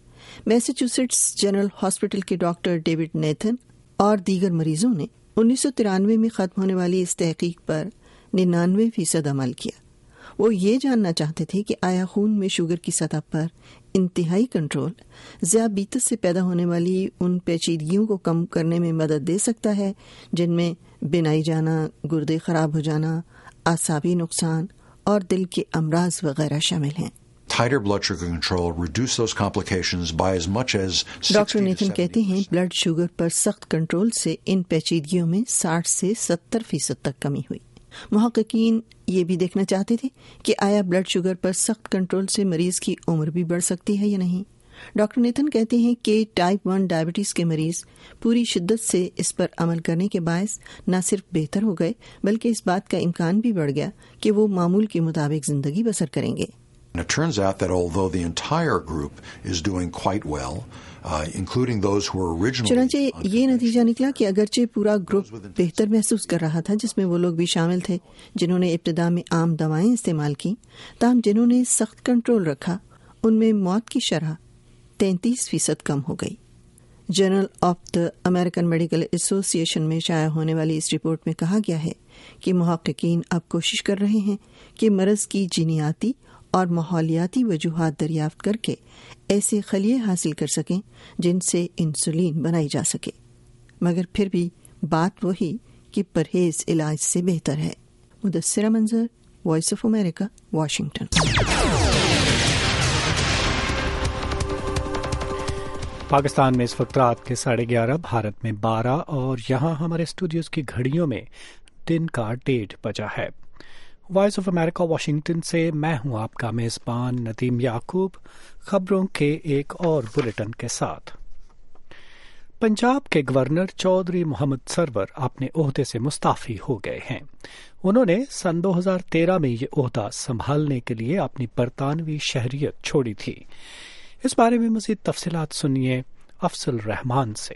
मैसाचुसेट्स जनरल हॉस्पिटल के डॉक्टर डेविड नेथन और दीगर मरीजों ने उन्नीस सौ तिरानवे में खत्म होने वाली इस तहकीक पर निन्यानवे फीसद अमल किया। वो ये जानना चाहते थे कि आया खून में शुगर की सतह पर इंतहाई कंट्रोल ज़ियाबीतस से पैदा होने वाली उन पेचीदगियों को कम करने में मदद दे सकता है जिनमें बिनाई जाना, गुर्दे खराब हो जाना, आसाबी नुकसान और दिल के अमराज वगैरह शामिल हैं। Tighter blood sugar control reduce those complications by as much as doctor Nathan कहते हैं, ब्लड शुगर पर सख्त कंट्रोल से इन पेचीदगियों में साठ से सत्तर फीसद तक कमी हुई। मुहक्किकीन ये भी देखना चाहते थे कि आया ब्लड शुगर पर सख्त कंट्रोल से मरीज की उम्र भी बढ़ सकती है या नहीं। डॉक्टर नेथन कहते हैं कि टाइप वन डायबिटीज के मरीज पूरी शिद्दत से इस पर अमल करने के बायस न सिर्फ बेहतर हो गए, बल्कि इस बात का इम्कान भी बढ़ गया कि वो मामूल के मुताबिक जिंदगी बसर करेंगे। And it turns out that although the entire group is doing quite well, uh, including those who were originally चुनांचे ये नतीजा निकला कि अगरचे पूरा ग्रुप बेहतर महसूस कर रहा था, जिसमें वो लोग भी शामिल थे जिन्होंने इब्तिदा में आम दवाएं इस्तेमाल की, ताहम जिन्होंने सख्त कंट्रोल रखा उनमें मौत की शरह तैंतीस फीसद कम हो गई। Journal of the American medical association में शाया होने वाली इस रिपोर्ट में कहा गया है कि मुहक्किकीन अब कोशिश कर रहे हैं कि मरज की जीनियाती और माहौलियाती वजूहात दरियाफ्त करके ऐसे खलिए हासिल कर सकें जिनसे इंसुलिन बनाई जा सके, मगर फिर भी बात वही कि परहेज इलाज से बेहतर है। Mudassira Manzar, voice of America, Washington. Pakistan میں اس وقت رات کے ساڑھے گیارہ، بھارت میں بارہ اور یہاں ہمارے اسٹوڈیوز کی گھڑیوں میں دن کا ڈیڑھ بجا ہے۔ وائس آف امریکہ واشنگٹن سے میں ہوں آپ کا میزبان ندیم یعقوب، خبروں کے ایک اور بلیٹن کے ساتھ۔ پنجاب کے گورنر چودھری محمد سرور اپنے عہدے سے مستعفی ہو گئے ہیں۔ انہوں نے سن دو ہزار تیرہ میں یہ عہدہ سنبھالنے کے لیے اپنی برطانوی شہریت چھوڑی تھی۔ اس بارے میں مزید تفصیلات سنیے افضل رحمان سے۔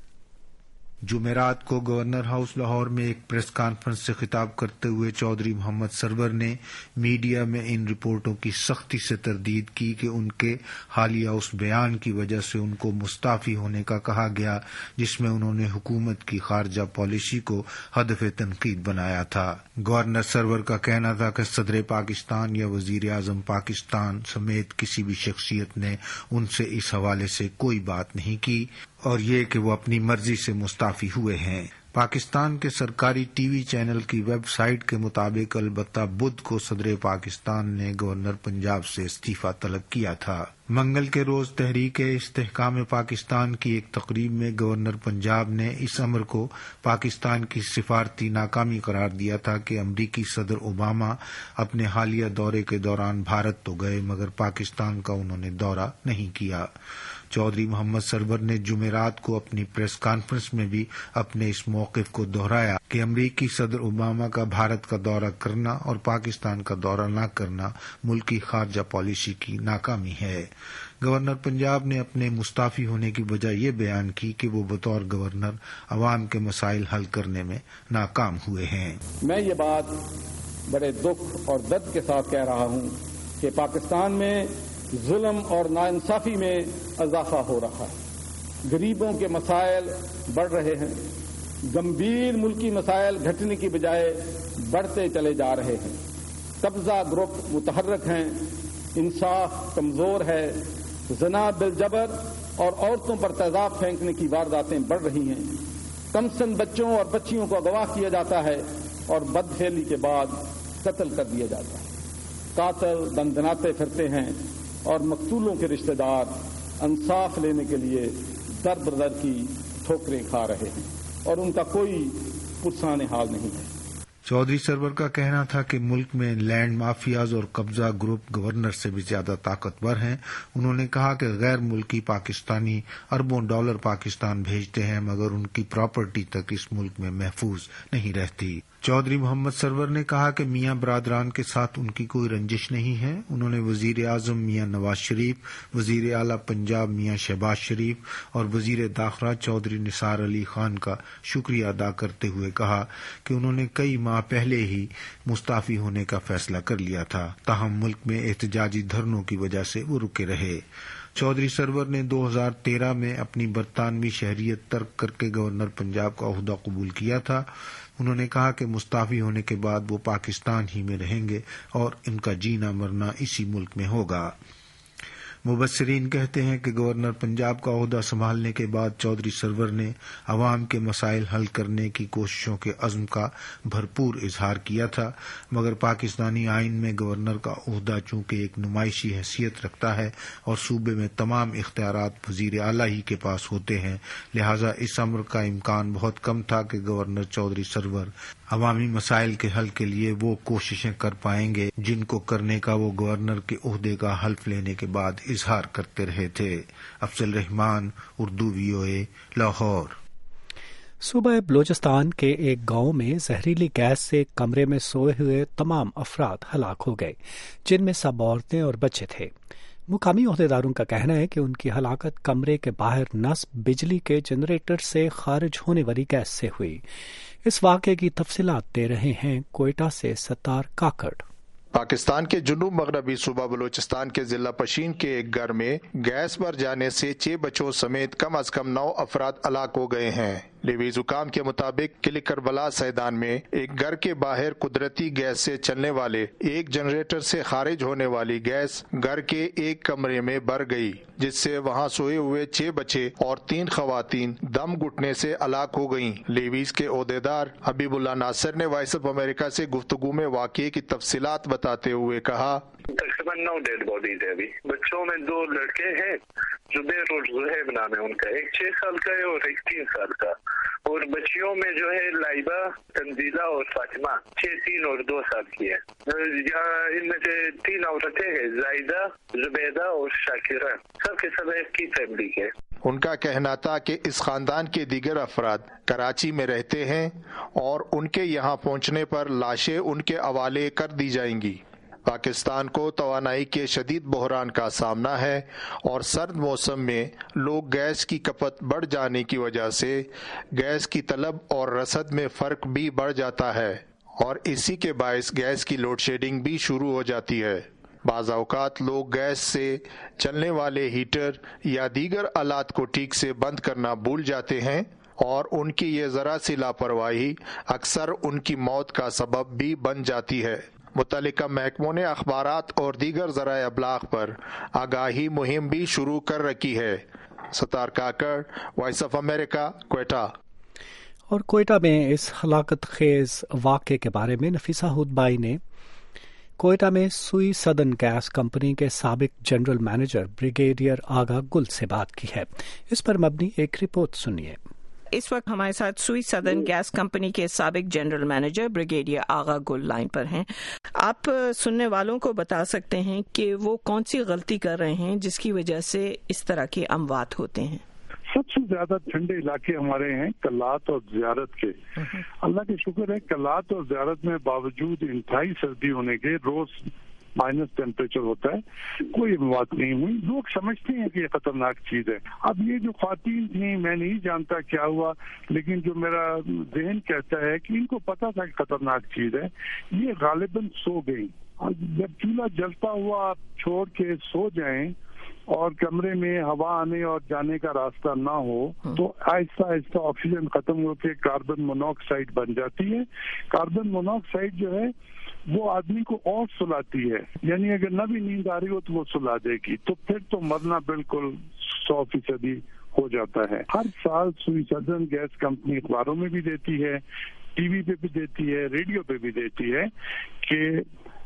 جمعرات کو گورنر ہاؤس لاہور میں ایک پریس کانفرنس سے خطاب کرتے ہوئے چودھری محمد سرور نے میڈیا میں ان رپورٹوں کی سختی سے تردید کی کہ ان کے حالیہ اس بیان کی وجہ سے ان کو مستعفی ہونے کا کہا گیا جس میں انہوں نے حکومت کی خارجہ پالیسی کو ہدف تنقید بنایا تھا۔ گورنر سرور کا کہنا تھا کہ صدر پاکستان یا وزیر اعظم پاکستان سمیت کسی بھی شخصیت نے ان سے اس حوالے سے کوئی بات نہیں کی اور یہ کہ وہ اپنی مرضی سے مستعفی ہوئے ہیں۔ پاکستان کے سرکاری ٹی وی چینل کی ویب سائٹ کے مطابق البتہ بدھ کو صدر پاکستان نے گورنر پنجاب سے استعفیٰ طلب کیا تھا۔ منگل کے روز تحریک استحکام پاکستان کی ایک تقریب میں گورنر پنجاب نے اس امر کو پاکستان کی سفارتی ناکامی قرار دیا تھا کہ امریکی صدر اوباما اپنے حالیہ دورے کے دوران بھارت تو گئے مگر پاکستان کا انہوں نے دورہ نہیں کیا۔ چودھری محمد سرور نے جمعرات کو اپنی پریس کانفرنس میں بھی اپنے اس موقف کو دہرایا کہ امریکی صدر اوباما کا بھارت کا دورہ کرنا اور پاکستان کا دورہ نہ کرنا ملکی خارجہ پالیسی کی ناکامی ہے۔ گورنر پنجاب نے اپنے مستعفی ہونے کی وجہ یہ بیان کی کہ وہ بطور گورنر عوام کے مسائل حل کرنے میں ناکام ہوئے ہیں۔ میں یہ بات بڑے دکھ اور درد کے ساتھ کہہ رہا ہوں کہ پاکستان میں ظلم اور ناانصافی میں اضافہ ہو رہا ہے، غریبوں کے مسائل بڑھ رہے ہیں، گمبھیر ملکی مسائل گھٹنے کی بجائے بڑھتے چلے جا رہے ہیں، قبضہ گروپ متحرک ہیں، انصاف کمزور ہے، زنا بالجبر اور عورتوں پر تیزاب پھینکنے کی وارداتیں بڑھ رہی ہیں، کمسن بچوں اور بچیوں کو اغوا کیا جاتا ہے اور بدفعلی کے بعد قتل کر دیا جاتا ہے، قاتل دندناتے پھرتے ہیں اور مقتولوں کے رشتہ دار انصاف لینے کے لیے در بدر کی ٹھوکریں کھا رہے ہیں اور ان کا کوئی پرسان حال نہیں ہے۔ چودھری سرور کا کہنا تھا کہ ملک میں لینڈ مافیاز اور قبضہ گروپ گورنر سے بھی زیادہ طاقتور ہیں۔ انہوں نے کہا کہ غیر ملکی پاکستانی اربوں ڈالر پاکستان بھیجتے ہیں مگر ان کی پراپرٹی تک اس ملک میں محفوظ نہیں رہتی۔ چودھری محمد سرور نے کہا کہ میاں برادران کے ساتھ ان کی کوئی رنجش نہیں ہے۔ انہوں نے وزیر اعظم میاں نواز شریف، وزیر اعلیٰ پنجاب میاں شہباز شریف اور وزیر داخلہ چودھری نثار علی خان کا شکریہ ادا کرتے ہوئے کہا کہ انہوں نے کئی ماہ پہلے ہی مستعفی ہونے کا فیصلہ کر لیا تھا، تاہم ملک میں احتجاجی دھرنوں کی وجہ سے وہ رکے رہے۔ چودھری سرور نے دو ہزار تیرہ میں اپنی برطانوی شہریت ترک کر کے گورنر پنجاب کا عہدہ قبول کیا تھا۔ انہوں نے کہا کہ مستعفی ہونے کے بعد وہ پاکستان ہی میں رہیں گے اور ان کا جینا مرنا اسی ملک میں ہوگا۔ مبصرین کہتے ہیں کہ گورنر پنجاب کا عہدہ سنبھالنے کے بعد چودھری سرور نے عوام کے مسائل حل کرنے کی کوششوں کے عزم کا بھرپور اظہار کیا تھا مگر پاکستانی آئین میں گورنر کا عہدہ چونکہ ایک نمائشی حیثیت رکھتا ہے اور صوبے میں تمام اختیارات وزیر اعلیٰ ہی کے پاس ہوتے ہیں، لہذا اس امر کا امکان بہت کم تھا کہ گورنر چودھری سرور عوامی مسائل کے حل کے لیے وہ کوششیں کر پائیں گے جن کو کرنے کا وہ گورنر کے عہدے کا حلف لینے کے بعد اظہار کرتے رہے تھے۔ افضل رحمان، اردو وی او اے، لاہور۔ صوبہ بلوچستان کے ایک گاؤں میں زہریلی گیس سے کمرے میں سوئے ہوئے تمام افراد ہلاک ہو گئے جن میں سب عورتیں اور بچے تھے۔ مقامی عہدیداروں کا کہنا ہے کہ ان کی ہلاکت کمرے کے باہر نصب بجلی کے جنریٹر سے خارج ہونے والی گیس سے ہوئی۔ اس واقعے کی تفصیلات دے رہے ہیں کوئٹہ سے ستار کاکڑ۔ پاکستان کے جنوب مغربی صوبہ بلوچستان کے ضلع پشین کے ایک گھر میں گیس بھر جانے سے چھ بچوں سمیت کم از کم نو افراد ہلاک ہو گئے ہیں۔ لیویز حکام کے مطابق کلی کربلا سیدان میں ایک گھر کے باہر قدرتی گیس سے چلنے والے ایک جنریٹر سے خارج ہونے والی گیس گھر کے ایک کمرے میں بھر گئی جس سے وہاں سوئے ہوئے چھ بچے اور تین خواتین دم گھٹنے سے ہلاک ہو گئیں۔ لیویز کے عہدیدار حبیب اللہ ناصر نے وائس آف امریکہ سے گفتگو میں واقعے کی تفصیلات بتاتے ہوئے کہا، تقریباً तकरीबन नौ डेड बॉडीज है अभी। बच्चों में दो लड़के हैं, जुबैर और जुहैब नाम है उनका, एक छह साल का है और एक तीन साल का, और बच्चियों में जो है लाइबा, तंजीला और फातिमा छह, तीन और दो साल की है। इनमें से तीन औरतें हैं, जायदा, जुबैदा और शाकिरा, सब के सब एक की फैमिली के। उनका कहना था कि इस खानदान के दीगर अफराद कराची में रहते हैं और उनके यहाँ पहुँचने पर लाशें उनके हवाले कर दी जाएंगी। पाकिस्तान को तवानाई के शदीद बहरान का सामना है और सर्द मौसम में लोग गैस की खपत बढ़ जाने की वजह से गैस की तलब और रसद में फ़र्क भी बढ़ जाता है और इसी के बायस गैस की लोड शेडिंग भी शुरू हो जाती है। बाज़ औक़ात लोग गैस से चलने वाले हीटर या दीगर आलात को ठीक से बंद करना भूल जाते हैं और उनकी ये ज़रा सी लापरवाही अक्सर उनकी मौत का सबब भी बन जाती है। मुतल्लिका महकमों ने अखबारात और दीगर ज़राए अबलाग पर आगाही मुहिम भी शुरू कर रखी है। Sattar Kakar, voice of America, Quetta. और कोयटा में इस हलाकत खेज वाक़े के बारे में नफीसा हुदबाई ने कोयटा में सुई सदन गैस कंपनी के साबिक जनरल मैनेजर ब्रिगेडियर आगा गुल से बात की है। इस पर मबनी एक रिपोर्ट सुनिए। इस वक्त हमारे साथ सुई सदन गैस कंपनी के साबिक जनरल मैनेजर ब्रिगेडियर आगा गुल लाइन पर हैं। आप सुनने वालों को बता सकते हैं कि वो कौन सी गलती कर रहे हैं जिसकी वजह से इस तरह के अमवात होते हैं? सबसे ज्यादा ठंडे इलाके हमारे हैं कलात और ज़ियारत के। अल्लाह के शुक्र है कलात और ज़ियारत में बावजूद इंतहाई सर्दी होने के रोज माइनस टेम्परेचर होता है, कोई बात नहीं हुई। लोग समझते हैं कि ये खतरनाक चीज है। अब ये जो खातून थी, मैं नहीं जानता क्या हुआ, लेकिन जो मेरा जहन कहता है कि इनको पता था कि खतरनाक चीज है, ये गालिबन सो गई। जब चूल्हा जलता हुआ आप छोड़ के सो जाएं और कमरे में हवा आने और जाने का रास्ता ना हो तो आहिस्ता आहिस्ता ऑक्सीजन खत्म होकर कार्बन मोनोऑक्साइड बन जाती है। कार्बन मोनोऑक्साइड जो है वो आदमी को और सुलाती है, यानी अगर न भी नींद आ रही हो तो वो सुला देगी, तो फिर तो मरना बिल्कुल सौ फीसदी हो जाता है। हर साल सुई सदन गैस कंपनी अखबारों में भी देती है, टीवी पे भी देती है, रेडियो पे भी देती है कि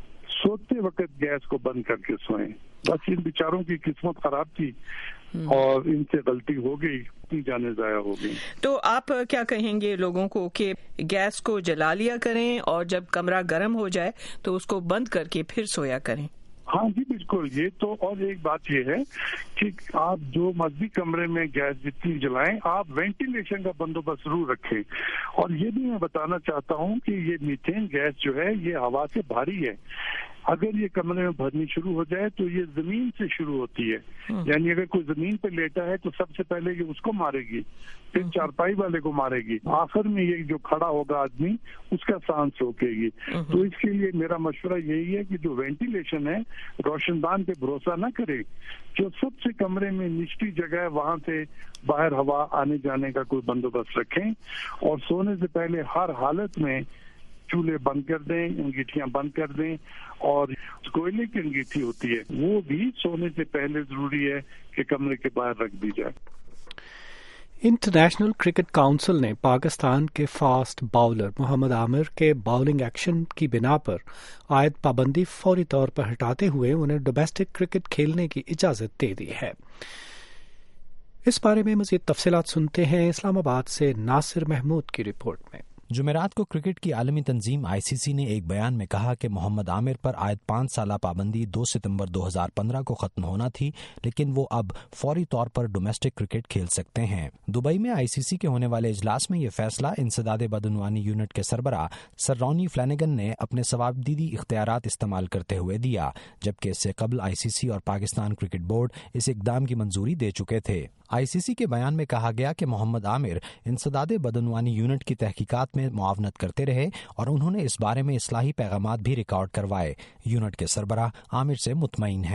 सोते वक्त गैस को बंद करके सोएं। बस इन बेचारों की किस्मत खराब थी और इनसे गलती हो गई, इतनी जाने जाया हो गई। तो आप क्या कहेंगे लोगों को कि गैस को जला लिया करें और जब कमरा गर्म हो जाए तो उसको बंद करके फिर सोया करें? हाँ जी बिल्कुल। ये तो और एक बात ये है कि आप जो मस्जिद कमरे में गैस जितनी जलाएं, आप वेंटिलेशन का बंदोबस्त जरूर रखें। और ये भी मैं बताना चाहता हूँ कि ये मीथेन गैस जो है ये हवा से भारी है। अगर ये कमरे में भरनी शुरू हो जाए तो ये जमीन से शुरू होती है, यानी अगर कोई जमीन पे लेटा है तो सबसे पहले ये उसको मारेगी, फिर चारपाई वाले को मारेगी, आखिर में ये जो खड़ा होगा आदमी उसका सांस रोकेगी। तो इसके लिए मेरा मशवरा यही है कि जो वेंटिलेशन है रोशनदान पे भरोसा न करे, जो सबसे कमरे में निचली जगह है वहां से बाहर हवा आने जाने का कोई बंदोबस्त रखें और सोने से पहले हर हालत में चूल्हे बंद कर दें, अंगीठियां बंद कर दें और कोयले की अंगीठी होती है वो भी सोने से पहले जरूरी है कि कमरे के बाहर रख दी जाए। इंटरनेशनल क्रिकेट काउंसिल ने पाकिस्तान के फास्ट बाउलर मोहम्मद आमिर के बाउलिंग एक्शन की बिना पर आयद पाबंदी फौरी तौर पर हटाते हुए उन्हें डोमेस्टिक क्रिकेट खेलने की इजाजत दे दी है। इस बारे में मजीद तफसीलात सुनते हैं इस्लामाबाद से नासिर महमूद की रिपोर्ट में। जुमेरात को क्रिकेट की आलमी तंजीम आईसीसी ने एक बयान में कहा कि मोहम्मद आमिर पर आयद पाँच साल पाबंदी दो सितंबर दो हज़ार पंद्रह को खत्म होना थी, लेकिन वो अब फौरी तौर पर डोमेस्टिक क्रिकेट खेल सकते हैं। दुबई में आईसीसी के होने वाले इजलास में ये फैसला इंसदादे बदनवानी यूनिट के सरबराह सर रॉनी फ्लैनेगन ने अपने सवाबदीदी इख्तियारात इस्तेमाल करते हुए दिया, जबकि इससे कबल आईसीसी और पाकिस्तान क्रिकेट बोर्ड इस इकदाम की मंजूरी दे चुके थे। आईसीसी के बयान में कहा गया कि मोहम्मद आमिर इंसदादे बदनवानी यूनिट की तहकीकात में मुआवनत करते रहे और उन्होंने इस बारे में इस्लाही पैगामात भी रिकॉर्ड करवाए। यूनिट के सरबराह आमिर से मुतमईन हैं।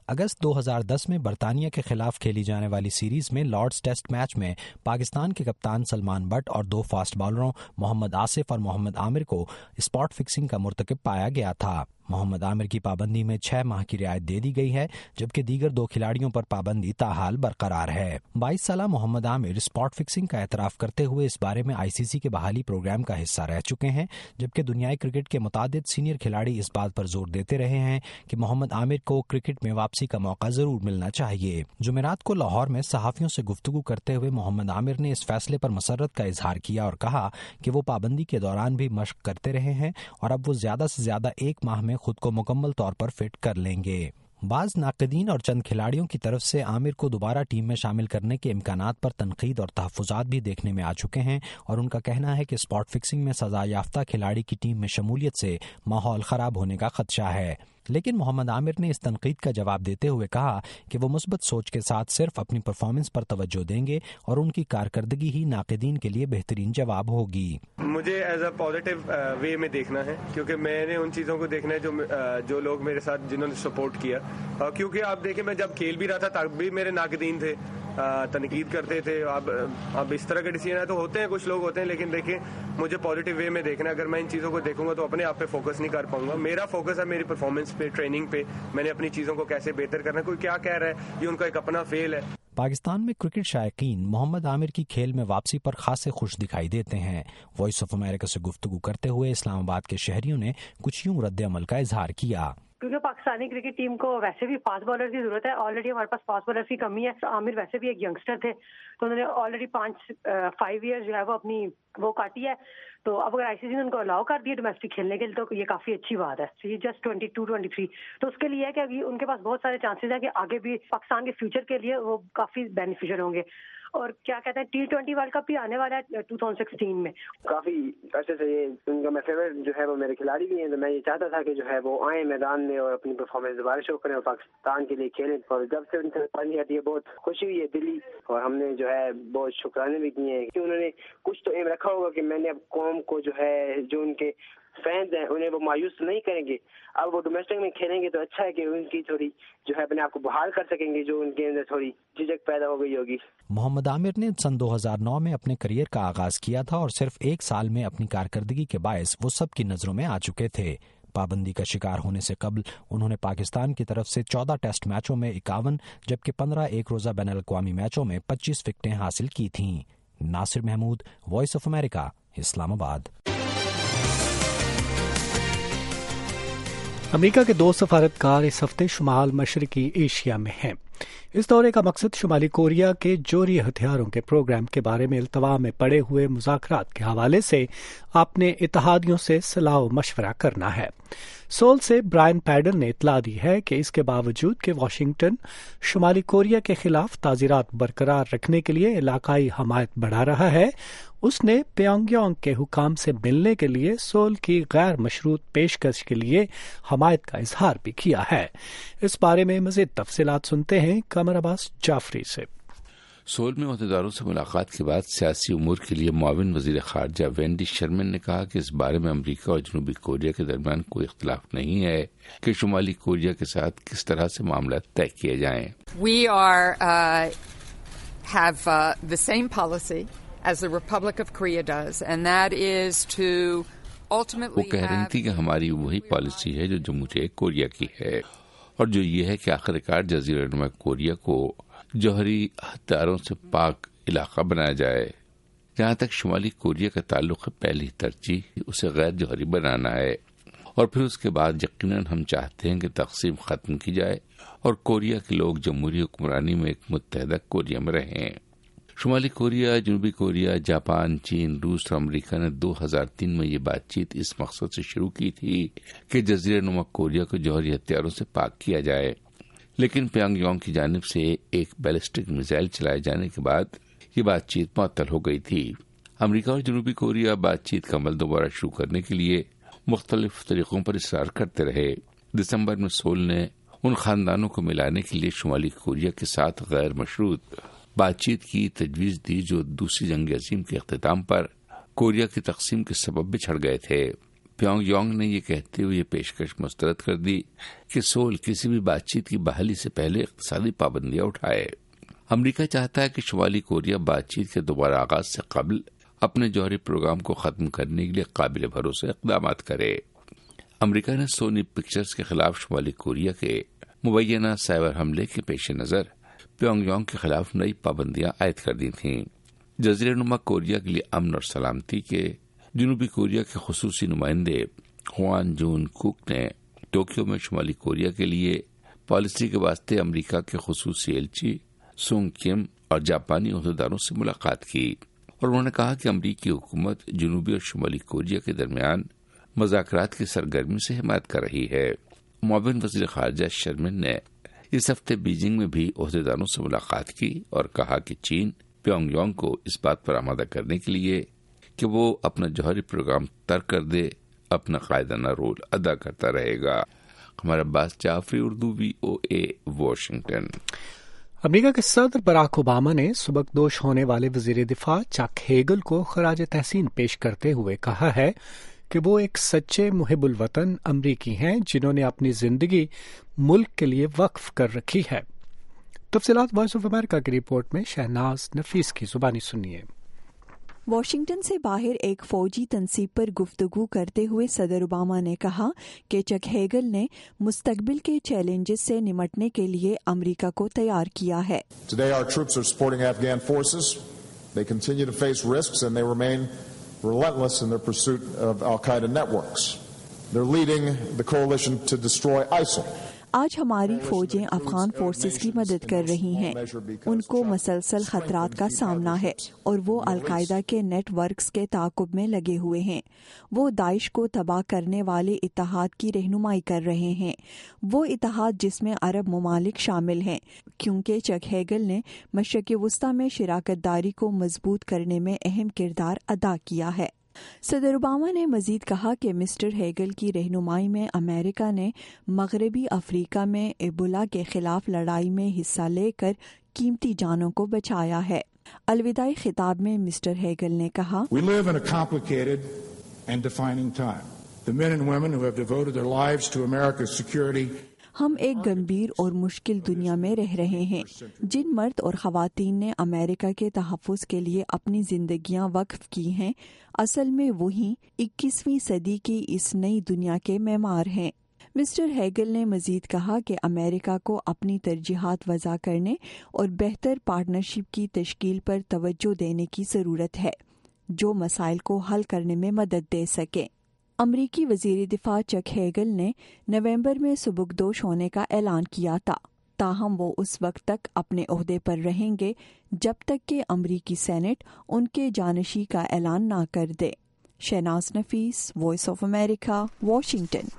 اگست دو ہزار دس میں برطانیہ کے خلاف کھیلی جانے والی سیریز میں لارڈز ٹیسٹ میچ میں پاکستان کے کپتان سلمان بٹ اور دو فاسٹ بالروں محمد آصف اور محمد عامر کو اسپاٹ فکسنگ کا مرتکب پایا گیا تھا۔ محمد عامر کی پابندی میں چھ ماہ کی رعایت دے دی گئی ہے، جبکہ دیگر دو کھلاڑیوں پر پابندی تاحال برقرار ہے۔ بائیس سالہ محمد عامر اسپاٹ فکسنگ کا اعتراف کرتے ہوئے اس بارے میں آئی سی سی کے بحالی پروگرام کا حصہ رہ چکے ہیں، جبکہ دنیائی کرکٹ کے متعدد سینئر کھلاڑی اس بات پر زور دیتے رہے ہیں کہ محمد عامر کو کرکٹ میں واپسی کا موقع ضرور ملنا چاہیے۔ جمعرات کو لاہور میں صحافیوں سے گفتگو کرتے ہوئے محمد عامر نے اس فیصلے پر مسرت کا اظہار کیا اور کہا کہ وہ پابندی کے دوران بھی مشق کرتے رہے ہیں اور اب وہ زیادہ سے زیادہ ایک ماہ میں خود کو مکمل طور پر فٹ کر لیں گے۔ بعض ناقدین اور چند کھلاڑیوں کی طرف سے عامر کو دوبارہ ٹیم میں شامل کرنے کے امکانات پر تنقید اور تحفظات بھی دیکھنے میں آ چکے ہیں، اور ان کا کہنا ہے کہ اسپاٹ فکسنگ میں سزا یافتہ کھلاڑی کی ٹیم میں شمولیت سے ماحول خراب ہونے کا خدشہ ہے۔ لیکن محمد عامر نے اس تنقید کا جواب دیتے ہوئے کہا کہ وہ مثبت سوچ کے ساتھ صرف اپنی پرفارمنس پر توجہ دیں گے اور ان کی کارکردگی ہی ناقدین کے لیے بہترین جواب ہوگی۔ مجھے ایز اے پازیٹیو وے میں دیکھنا ہے، کیونکہ میں نے ان چیزوں کو دیکھنا ہے جو جو لوگ میرے ساتھ جنہوں نے سپورٹ کیا، کیونکہ آپ دیکھیں میں جب کھیل بھی رہا تھا تب بھی میرے ناقدین تھے، تنقید کرتے تھے۔ اب اب اس طرح کے ڈیسیجن تو ہوتے ہیں، کچھ لوگ ہوتے ہیں، لیکن دیکھیں مجھے پازیٹیو وے میں دیکھنا ہے۔ اگر میں ان چیزوں کو دیکھوں گا تو اپنے آپ پہ فوکس نہیں کر پاؤں گا۔ میرا فوکس ہے میری پرفارمنس پہ، ٹریننگ پہ، میں نے اپنی چیزوں کو کیسے بہتر کرنا ہے۔ کوئی کیا کہہ رہا ہے، یہ ان کا ایک اپنا فیل ہے۔ پاکستان میں کرکٹ شائقین محمد عامر کی کھیل میں واپسی پر خاصے خوش دکھائی دیتے ہیں۔ وائس آف امریکہ سے گفتگو کرتے ہوئے اسلام آباد کے شہریوں نے کچھ یوں رد عمل کا اظہار کیا۔ کیونکہ پاکستانی کرکٹ ٹیم کو ویسے بھی فاسٹ بالر کی ضرورت ہے، آلریڈی ہمارے پاس فاسٹ بالر کی کمی ہے۔ عامر ویسے بھی ایک ینگسٹر تھے، تو انہوں نے آلریڈی پانچ فائیو ایئر جو ہے وہ اپنی وہ کاٹی ہے، تو اب اگر آئی سی سی نے ان کو الاؤ کر دیا ڈومیسٹک کھیلنے کے لیے تو یہ کافی اچھی بات ہے۔ Just twenty two twenty three تو اس کے لیے ہے کہ ابھی ان کے پاس بہت سارے چانسز ہیں کہ آگے بھی پاکستان کے فیوچر کے لیے وہ کافی بینیفیشل ہوں گے۔ اور کیا کہتے ہیں، ٹی ٹوینٹی ورلڈ کپ بھی آنے والا ہے ٹو تھاؤزینڈ سکسٹین میں۔ کافی عرصے سے یہ ان کا میں فیوریٹ جو ہے وہ میرے کھلاڑی بھی ہیں، تو میں یہ چاہتا تھا کہ جو ہے وہ آئیں میدان میں اور اپنی پرفارمنس دوبارہ شو کریں اور پاکستان کے لیے کھیلیں۔ اور جب سے ان سے پانی آتی ہے بہت خوشی ہوئی ہے دلی، اور ہم نے جو ہے بہت شکرانے بھی کیے ہیں کہ انہوں نے کچھ تو ایم رکھا ہوگا کہ میں نے اب قوم کو جو ہے جو ان کے فینز ہیں انہیں وہ مایوس نہیں کریں گے۔ اب وہ ڈومیسٹک میں کھیلیں گے تو اچھا ہے کہ ان کی تھوڑی جو ہے اپنے آپ کو بحال کر سکیں گے جو ان کے اندر تھوڑی جھجک پیدا ہو گئی ہوگی۔ محمد عامر نے سن دو ہزار نو میں اپنے کریئر کا آغاز کیا تھا اور صرف ایک سال میں اپنی کارکردگی کے باعث وہ سب کی نظروں میں آ چکے تھے۔ پابندی کا شکار ہونے سے قبل انہوں نے پاکستان کی طرف سے چودہ ٹیسٹ میچوں میں اکاون جبکہ پندرہ ایک روزہ بین الاقوامی میچوں میں پچیس وکٹیں حاصل کی تھیں۔ Nasir Mahmood, voice of America, Islamabad. امریکہ کے دو سفارتکار اس ہفتے شمال مشرقی ایشیا میں ہیں۔ اس دورے کا مقصد شمالی کوریا کے جوہری ہتھیاروں کے پروگرام کے بارے میں التوا میں پڑے ہوئے مذاکرات کے حوالے سے اپنے اتحادیوں سے صلاح و مشورہ کرنا ہے۔ سول سے برائن پیڈل نے اطلاع دی ہے کہ اس کے باوجود کہ واشنگٹن شمالی کوریا کے خلاف تعزیرات برقرار رکھنے کے لیے علاقائی حمایت بڑھا رہا ہے، اس نے پیونگ یانگ کے حکام سے ملنے کے لیے سول کی غیر مشروط پیشکش کے لیے حمایت کا اظہار بھی کیا ہے۔ اس بارے میں مزید تفصیلات سنتے ہیں قمر عباس جعفری سے۔ سول میں عہدیداروں سے ملاقات کے بعد سیاسی امور کے لیے معاون وزیر خارجہ وینڈی شرمن نے کہا کہ اس بارے میں امریکہ اور جنوبی کوریا کے درمیان کوئی اختلاف نہیں ہے کہ شمالی کوریا کے ساتھ کس طرح سے معاملات طے کیے جائیں۔ We are uh, have uh, the same policy as the Republic of Korea does, and that is to ultimately وہ کہہ رہی تھی کہ ہماری وہی پالیسی ہے جو جمہوریہ کوریا کی ہے، اور جو یہ ہے کہ آخرکار جزیرہ نما کوریا کو جوہری ہتھیاروں سے پاک علاقہ بنایا جائے۔ جہاں تک شمالی کوریا کا تعلق ہے، پہلی ترجیح اسے غیر جوہری بنانا ہے، اور پھر اس کے بعد یقیناً ہم چاہتے ہیں کہ تقسیم ختم کی جائے اور کوریا کے لوگ جمہوری حکمرانی میں ایک متحدہ کوریا میں رہیں۔ شمالی کوریا، جنوبی کوریا، جاپان، چین، روس اور امریکہ نے دو ہزار تین میں یہ بات چیت اس مقصد سے شروع کی تھی کہ جزیرہ نما کوریا کو جوہری ہتھیاروں سے پاک کیا جائے، لیکن پیونگ یانگ کی جانب سے ایک بیلسٹک میزائل چلائے جانے کے بعد یہ بات چیت معطل ہو گئی تھی۔ امریکہ اور جنوبی کوریا بات چیت کا عمل دوبارہ شروع کرنے کے لیے مختلف طریقوں پر اصرار کرتے رہے۔ دسمبر میں سول نے ان خاندانوں کو ملانے کے لیے شمالی کوریا کے ساتھ غیر مشروط بات چیت کی تجویز دی جو دوسری جنگ عظیم کے اختتام پر کوریا کی تقسیم کے سبب بچھڑ گئے تھے۔ پیونگ یانگ نے یہ کہتے ہوئے یہ پیشکش مسترد کر دی کہ سول کسی بھی بات چیت کی بحالی سے پہلے اقتصادی پابندیاں اٹھائے۔ امریکہ چاہتا ہے کہ شمالی کوریا بات چیت کے دوبارہ آغاز سے قبل اپنے جوہری پروگرام کو ختم کرنے کے لیے قابل بھروسے اقدامات کرے۔ امریکہ نے سونی پکچرز کے خلاف شمالی کوریا کے مبینہ سائبر حملے کے پیش نظر پیونگ یانگ کے خلاف نئی پابندیاں عائد کر دی تھیں۔ جزیرہ نما کوریا کے لیے امن اور سلامتی کے جنوبی کوریا کے خصوصی نمائندے خوان جون کوک نے ٹوکیو میں شمالی کوریا کے لیے پالیسی کے واسطے امریکہ کے خصوصی ایلچی سونگ کیم اور جاپانی عہدیداروں سے ملاقات کی، اور انہوں نے کہا کہ امریکی حکومت جنوبی اور شمالی کوریا کے درمیان مذاکرات کی سرگرمی سے حمایت کر رہی ہے۔ معاون وزیر خارجہ شرمن نے اس ہفتے بیجنگ میں بھی عہدیداروں سے ملاقات کی اور کہا کہ چین پیونگ یانگ کو اس بات پر آمادہ کرنے کے لیے کہ وہ اپنا جوہری پروگرام ترک کر دے اپنا قائدانہ رول ادا کرتا رہے گا۔ ہمارا Abbas Jafri, Urdu V O A, Washington. امریکہ کے صدر براک اوباما نے سبکدوش ہونے والے وزیر دفاع چک ہیگل کو خراج تحسین پیش کرتے ہوئے کہا ہے کہ وہ ایک سچے محب الوطن امریکی ہیں جنہوں نے اپنی زندگی ملک کے لیے وقف کر رکھی ہے۔ تفصیلات وائس آف امریکہ کی رپورٹ میں شہناز نفیس کی زبانی سنیے۔ واشنگٹن سے باہر ایک فوجی تنصیب پر گفتگو کرتے ہوئے صدر اوباما نے کہا کہ چک ہیگل نے مستقبل کے چیلنجز سے نمٹنے کے لیے امریکہ کو تیار کیا ہے۔ Today our troops are supporting Afghan forces. They continue to face risks and they remain relentless in their pursuit of Al-Qaeda networks. They're leading the coalition to destroy ISIL. آج ہماری فوجیں افغان فورسز کی مدد کر رہی ہیں، ان کو مسلسل خطرات کا سامنا ہے اور وہ القاعدہ کے نیٹ ورکس کے تعاقب میں لگے ہوئے ہیں۔ وہ داعش کو تباہ کرنے والے اتحاد کی رہنمائی کر رہے ہیں، وہ اتحاد جس میں عرب ممالک شامل ہیں، کیونکہ چک ہیگل نے مشرق وسطی میں شراکت داری کو مضبوط کرنے میں اہم کردار ادا کیا ہے۔ صدر اوباما نے مزید کہا کہ مسٹر ہیگل کی رہنمائی میں امریکہ نے مغربی افریقہ میں ایبولا کے خلاف لڑائی میں حصہ لے کر قیمتی جانوں کو بچایا ہے۔ الوداعی خطاب میں مسٹر ہیگل نے کہا، We live in a complicated and defining time. The men and women who have devoted their lives to America's security ہم ایک گمبھیر اور مشکل دنیا میں رہ رہے ہیں۔ جن مرد اور خواتین نے امریکہ کے تحفظ کے لیے اپنی زندگیاں وقف کی ہیں، اصل میں وہی اکیسویں صدی کی اس نئی دنیا کے معمار ہیں۔ مسٹر ہیگل نے مزید کہا کہ امریکہ کو اپنی ترجیحات وضع کرنے اور بہتر پارٹنرشپ کی تشکیل پر توجہ دینے کی ضرورت ہے جو مسائل کو حل کرنے میں مدد دے سکے۔ امریکی وزیر دفاع چک ہیگل نے نومبر میں سبکدوش ہونے کا اعلان کیا تھا، تاہم وہ اس وقت تک اپنے عہدے پر رہیں گے جب تک کہ امریکی سینٹ ان کے جانشین کا اعلان نہ کر دے۔ Shahnaz Nafees, voice of America, Washington.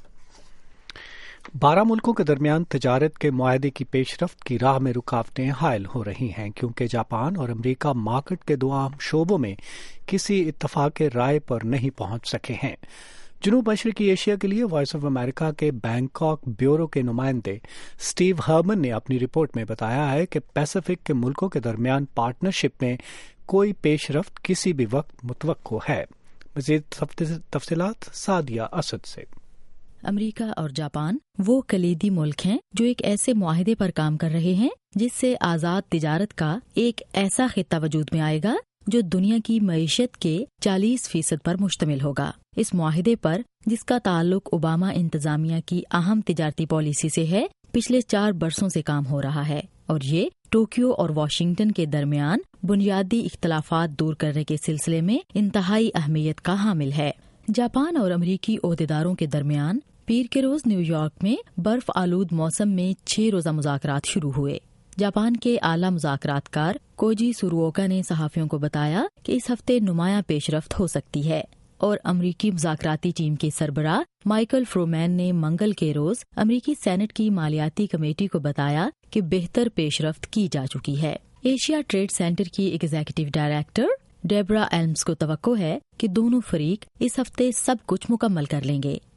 بارہ ملکوں کے درمیان تجارت کے معاہدے کی پیش رفت کی راہ میں رکاوٹیں حائل ہو رہی ہیں کیونکہ جاپان اور امریکہ مارکیٹ کے دو اہم شعبوں میں کسی اتفاق رائے پر نہیں پہنچ سکے ہیں۔ جنوب مشرقی ایشیا کے لیے وائس آف امریکہ کے بینکاک بیورو کے نمائندے اسٹیو ہرمن نے اپنی رپورٹ میں بتایا ہے کہ پیسیفک کے ملکوں کے درمیان پارٹنرشپ میں کوئی پیش رفت کسی بھی وقت متوقع ہے۔ مزید تفصیلات سعدیہ اسد سے۔ امریکہ اور جاپان وہ کلیدی ملک ہیں جو ایک ایسے معاہدے پر کام کر رہے ہیں جس سے آزاد تجارت کا ایک ایسا خطہ وجود میں آئے گا جو دنیا کی معیشت کے چالیس فیصد پر مشتمل ہوگا۔ اس معاہدے پر، جس کا تعلق اوباما انتظامیہ کی اہم تجارتی پالیسی سے ہے، پچھلے چار برسوں سے کام ہو رہا ہے اور یہ ٹوکیو اور واشنگٹن کے درمیان بنیادی اختلافات دور کرنے کے سلسلے میں انتہائی اہمیت کا حامل ہے۔ جاپان اور امریکی عہدیداروں کے درمیان پیر کے روز نیو یارک میں برف آلود موسم میں چھ روزہ مذاکرات شروع ہوئے۔ جاپان کے اعلیٰ مذاکرات کار کوجی سورووکا نے صحافیوں کو بتایا کہ اس ہفتے نمایاں پیش رفت ہو سکتی ہے، اور امریکی مذاکراتی ٹیم کے سربراہ مائیکل فرومین نے منگل کے روز امریکی سینٹ کی مالیاتی کمیٹی کو بتایا کہ بہتر پیش رفت کی جا چکی ہے۔ ایشیا ٹریڈ سینٹر کی ایگزیکٹو ڈائریکٹر ڈیبرا ایلمز کو توقع ہے کہ دونوں فریق اس ہفتے سب کچھ مکمل کر لیں گے۔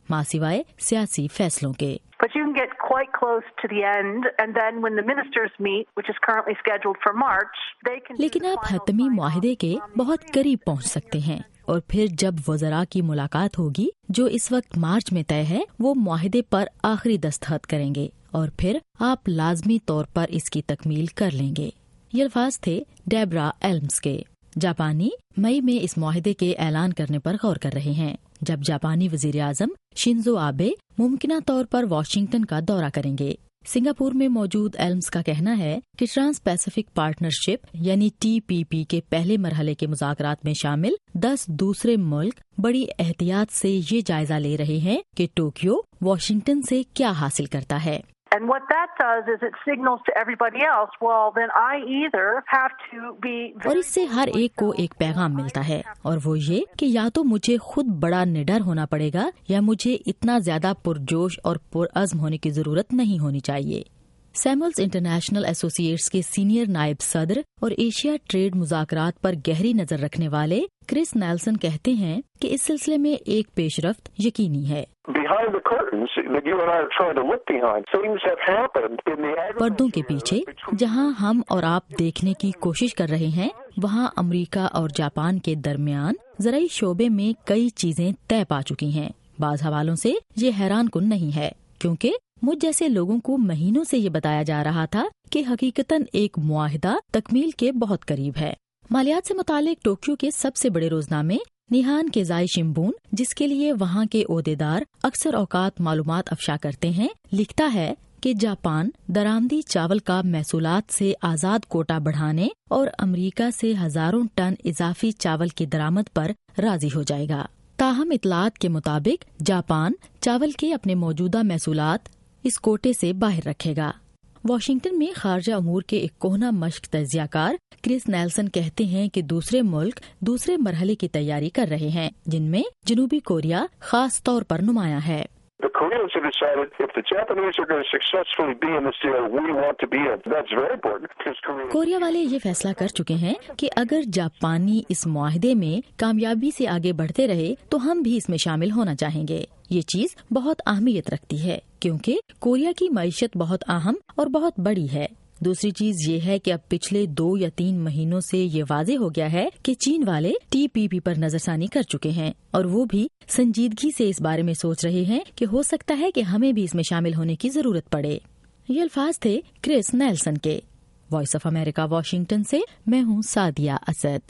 माँ सिवाय सियासी फैसलों के। But you can get quite close to the end, and then when the ministers meet, which is currently scheduled for March, they can. लेकिन आप हतमी मुआहिदे के बहुत करीब पहुंच सकते हैं, और फिर जब वज़रा की मुलाकात होगी जो इस वक्त मार्च में तय है, वो मुआहिदे पर आखिरी दस्तखत करेंगे और फिर आप लाजमी तौर पर इसकी तकमील कर लेंगे। ये अल्फाज थे डेब्रा एल्म्स के। जापानी मई में इस मुआहिदे के ऐलान करने पर गौर कर रहे हैं, जब जापानी वजीर आजम शिंजो आबे मुमकिना तौर पर वाशिंगटन का दौरा करेंगे। सिंगापुर में मौजूद एल्म्स का कहना है कि ट्रांस पैसिफिक पार्टनरशिप यानी टी पी पी के पहले मरहले के मुज़ाकरात में शामिल दस दूसरे मुल्क बड़ी एहतियात से ये जायजा ले रहे हैं कि टोक्यो वाशिंगटन से क्या हासिल करता है। And what that does is it signals to everybody else, well, then I either have to be. और इससे हर एक को एक पैगाम मिलता है, और वो ये कि या तो मुझे खुद बड़ा निडर होना पड़ेगा या मुझे इतना ज्यादा पुरजोश और पुरअज़्म होने की जरूरत नहीं होनी चाहिए। सैमुअल्स इंटरनेशनल एसोसिएट्स के सीनियर नायब सदर और एशिया ट्रेड मुज़ाकरात पर गहरी नजर रखने वाले क्रिस नेल्सन कहते हैं कि इस सिलसिले में एक पेशरफ्त यकीनी है। पर्दों के पीछे जहां हम और आप देखने की कोशिश कर रहे हैं, वहां अमेरिका और जापान के दरमियान ज़राई शोबे में कई चीजें तय पा चुकी हैं। बाज़ हवालों से ये हैरान कुन नहीं है, क्योंकि मुझ जैसे लोगों को महीनों से ये बताया जा रहा था कि हकीकतन एक मुआहिदा तकमील के बहुत करीब है। मालियात से मुतालिक टोक्यो के सबसे बड़े रोजनामे निहान केज़ाई शिम्बून, जिसके लिए वहाँ के ओहदेदार अक्सर औकात मालूमात अफशा करते हैं, लिखता है कि जापान दरामदी चावल का महसूलात से आज़ाद कोटा बढ़ाने और अमेरिका से हजारों टन इजाफी चावल की दरामद पर राजी हो जाएगा। ताहम इतलात के मुताबिक जापान चावल के अपने मौजूदा महसूलात इस कोटे से बाहर रखेगा। वाशिंगटन में खारजा अमूर के एक कोहना मश्क तज्जियाकार क्रिस नेल्सन कहते हैं कि दूसरे मुल्क दूसरे मरहले की तैयारी कर रहे हैं, जिनमें जनूबी कोरिया खास तौर पर नुमाया है। कोरिया वाले ये फैसला कर चुके हैं कि अगर जापानी इस मुआहिदे में कामयाबी से आगे बढ़ते रहे तो हम भी इसमें शामिल होना चाहेंगे। ये चीज बहुत अहमियत रखती है, क्योंकि कोरिया की मईशत बहुत अहम और बहुत बड़ी है। दूसरी चीज ये है कि अब पिछले दो या तीन महीनों से ये वाज़ेह हो गया है कि चीन वाले टी पी पी पर नजरसानी कर चुके हैं, और वो भी संजीदगी से इस बारे में सोच रहे हैं कि हो सकता है कि हमें भी इसमें शामिल होने की जरूरत पड़े। ये अल्फाज थे क्रिस नेल्सन के। वॉइस ऑफ अमेरिका वाशिंगटन से मैं हूँ सादिया असद।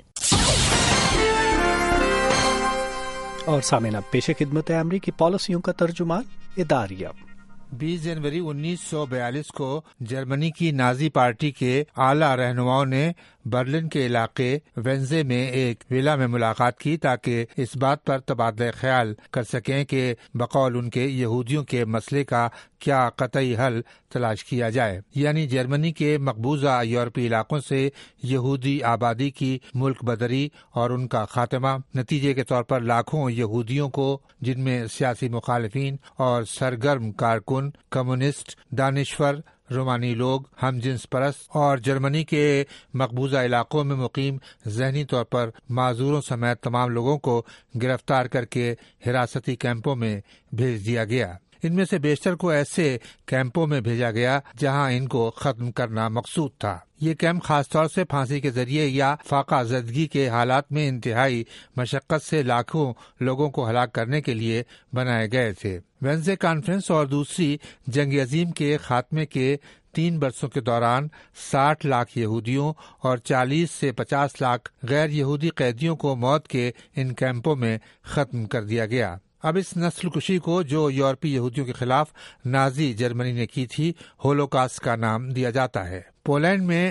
और सामीना पेश खिदमत अमरीकी पॉलिसियों का तर्जुमान इदारिया। बीस जनवरी उन्नीस सौ बयालीस को जर्मनी की नाजी पार्टी के आला रहनुमाओं ने बर्लिन के इलाके वेंजे में एक विला में मुलाकात की ताकि इस बात पर तबादला ख्याल कर सकें कि बकौल उनके यहूदियों के मसले का क्या कतई हल तलाश किया जाए, यानी जर्मनी के मकबूजा यूरोपीय इलाकों से यहूदी आबादी की मुल्क बदरी और उनका खात्मा। नतीजे के तौर पर लाखों यहूदियों को, जिनमें सियासी मुखालिफिन और सरगर्म कारकुन, कम्युनिस्ट, दानिश्वर, रोमानी लोग, हम जिन्स परस्त और जर्मनी के मकबूजा इलाकों में मुकीम जहनी तौर पर माजूरों समेत तमाम लोगों को गिरफ्तार करके हिरासती कैंपों में भेज दिया गया। इनमें से बेशतर को ऐसे कैंपों में भेजा गया जहां इनको खत्म करना मकसूद था। ये कैंप खास तौर से फांसी के जरिए या फाका ज़दगी के हालात में इंतहाई मशक्कत से लाखों लोगों को हलाक करने के लिए बनाए गए थे। वेंजे कॉन्फ्रेंस और दूसरी जंग अजीम के खात्मे के तीन बरसों के दौरान साठ लाख यहूदियों और चालीस से पचास लाख गैर यहूदी कैदियों को मौत के इन कैंपों में खत्म कर दिया गया। अब इस नस्ल कुशी को, जो यूरोपीय यहूदियों के खिलाफ नाजी जर्मनी ने की थी, होलोकास्ट का नाम दिया जाता है। पोलैंड में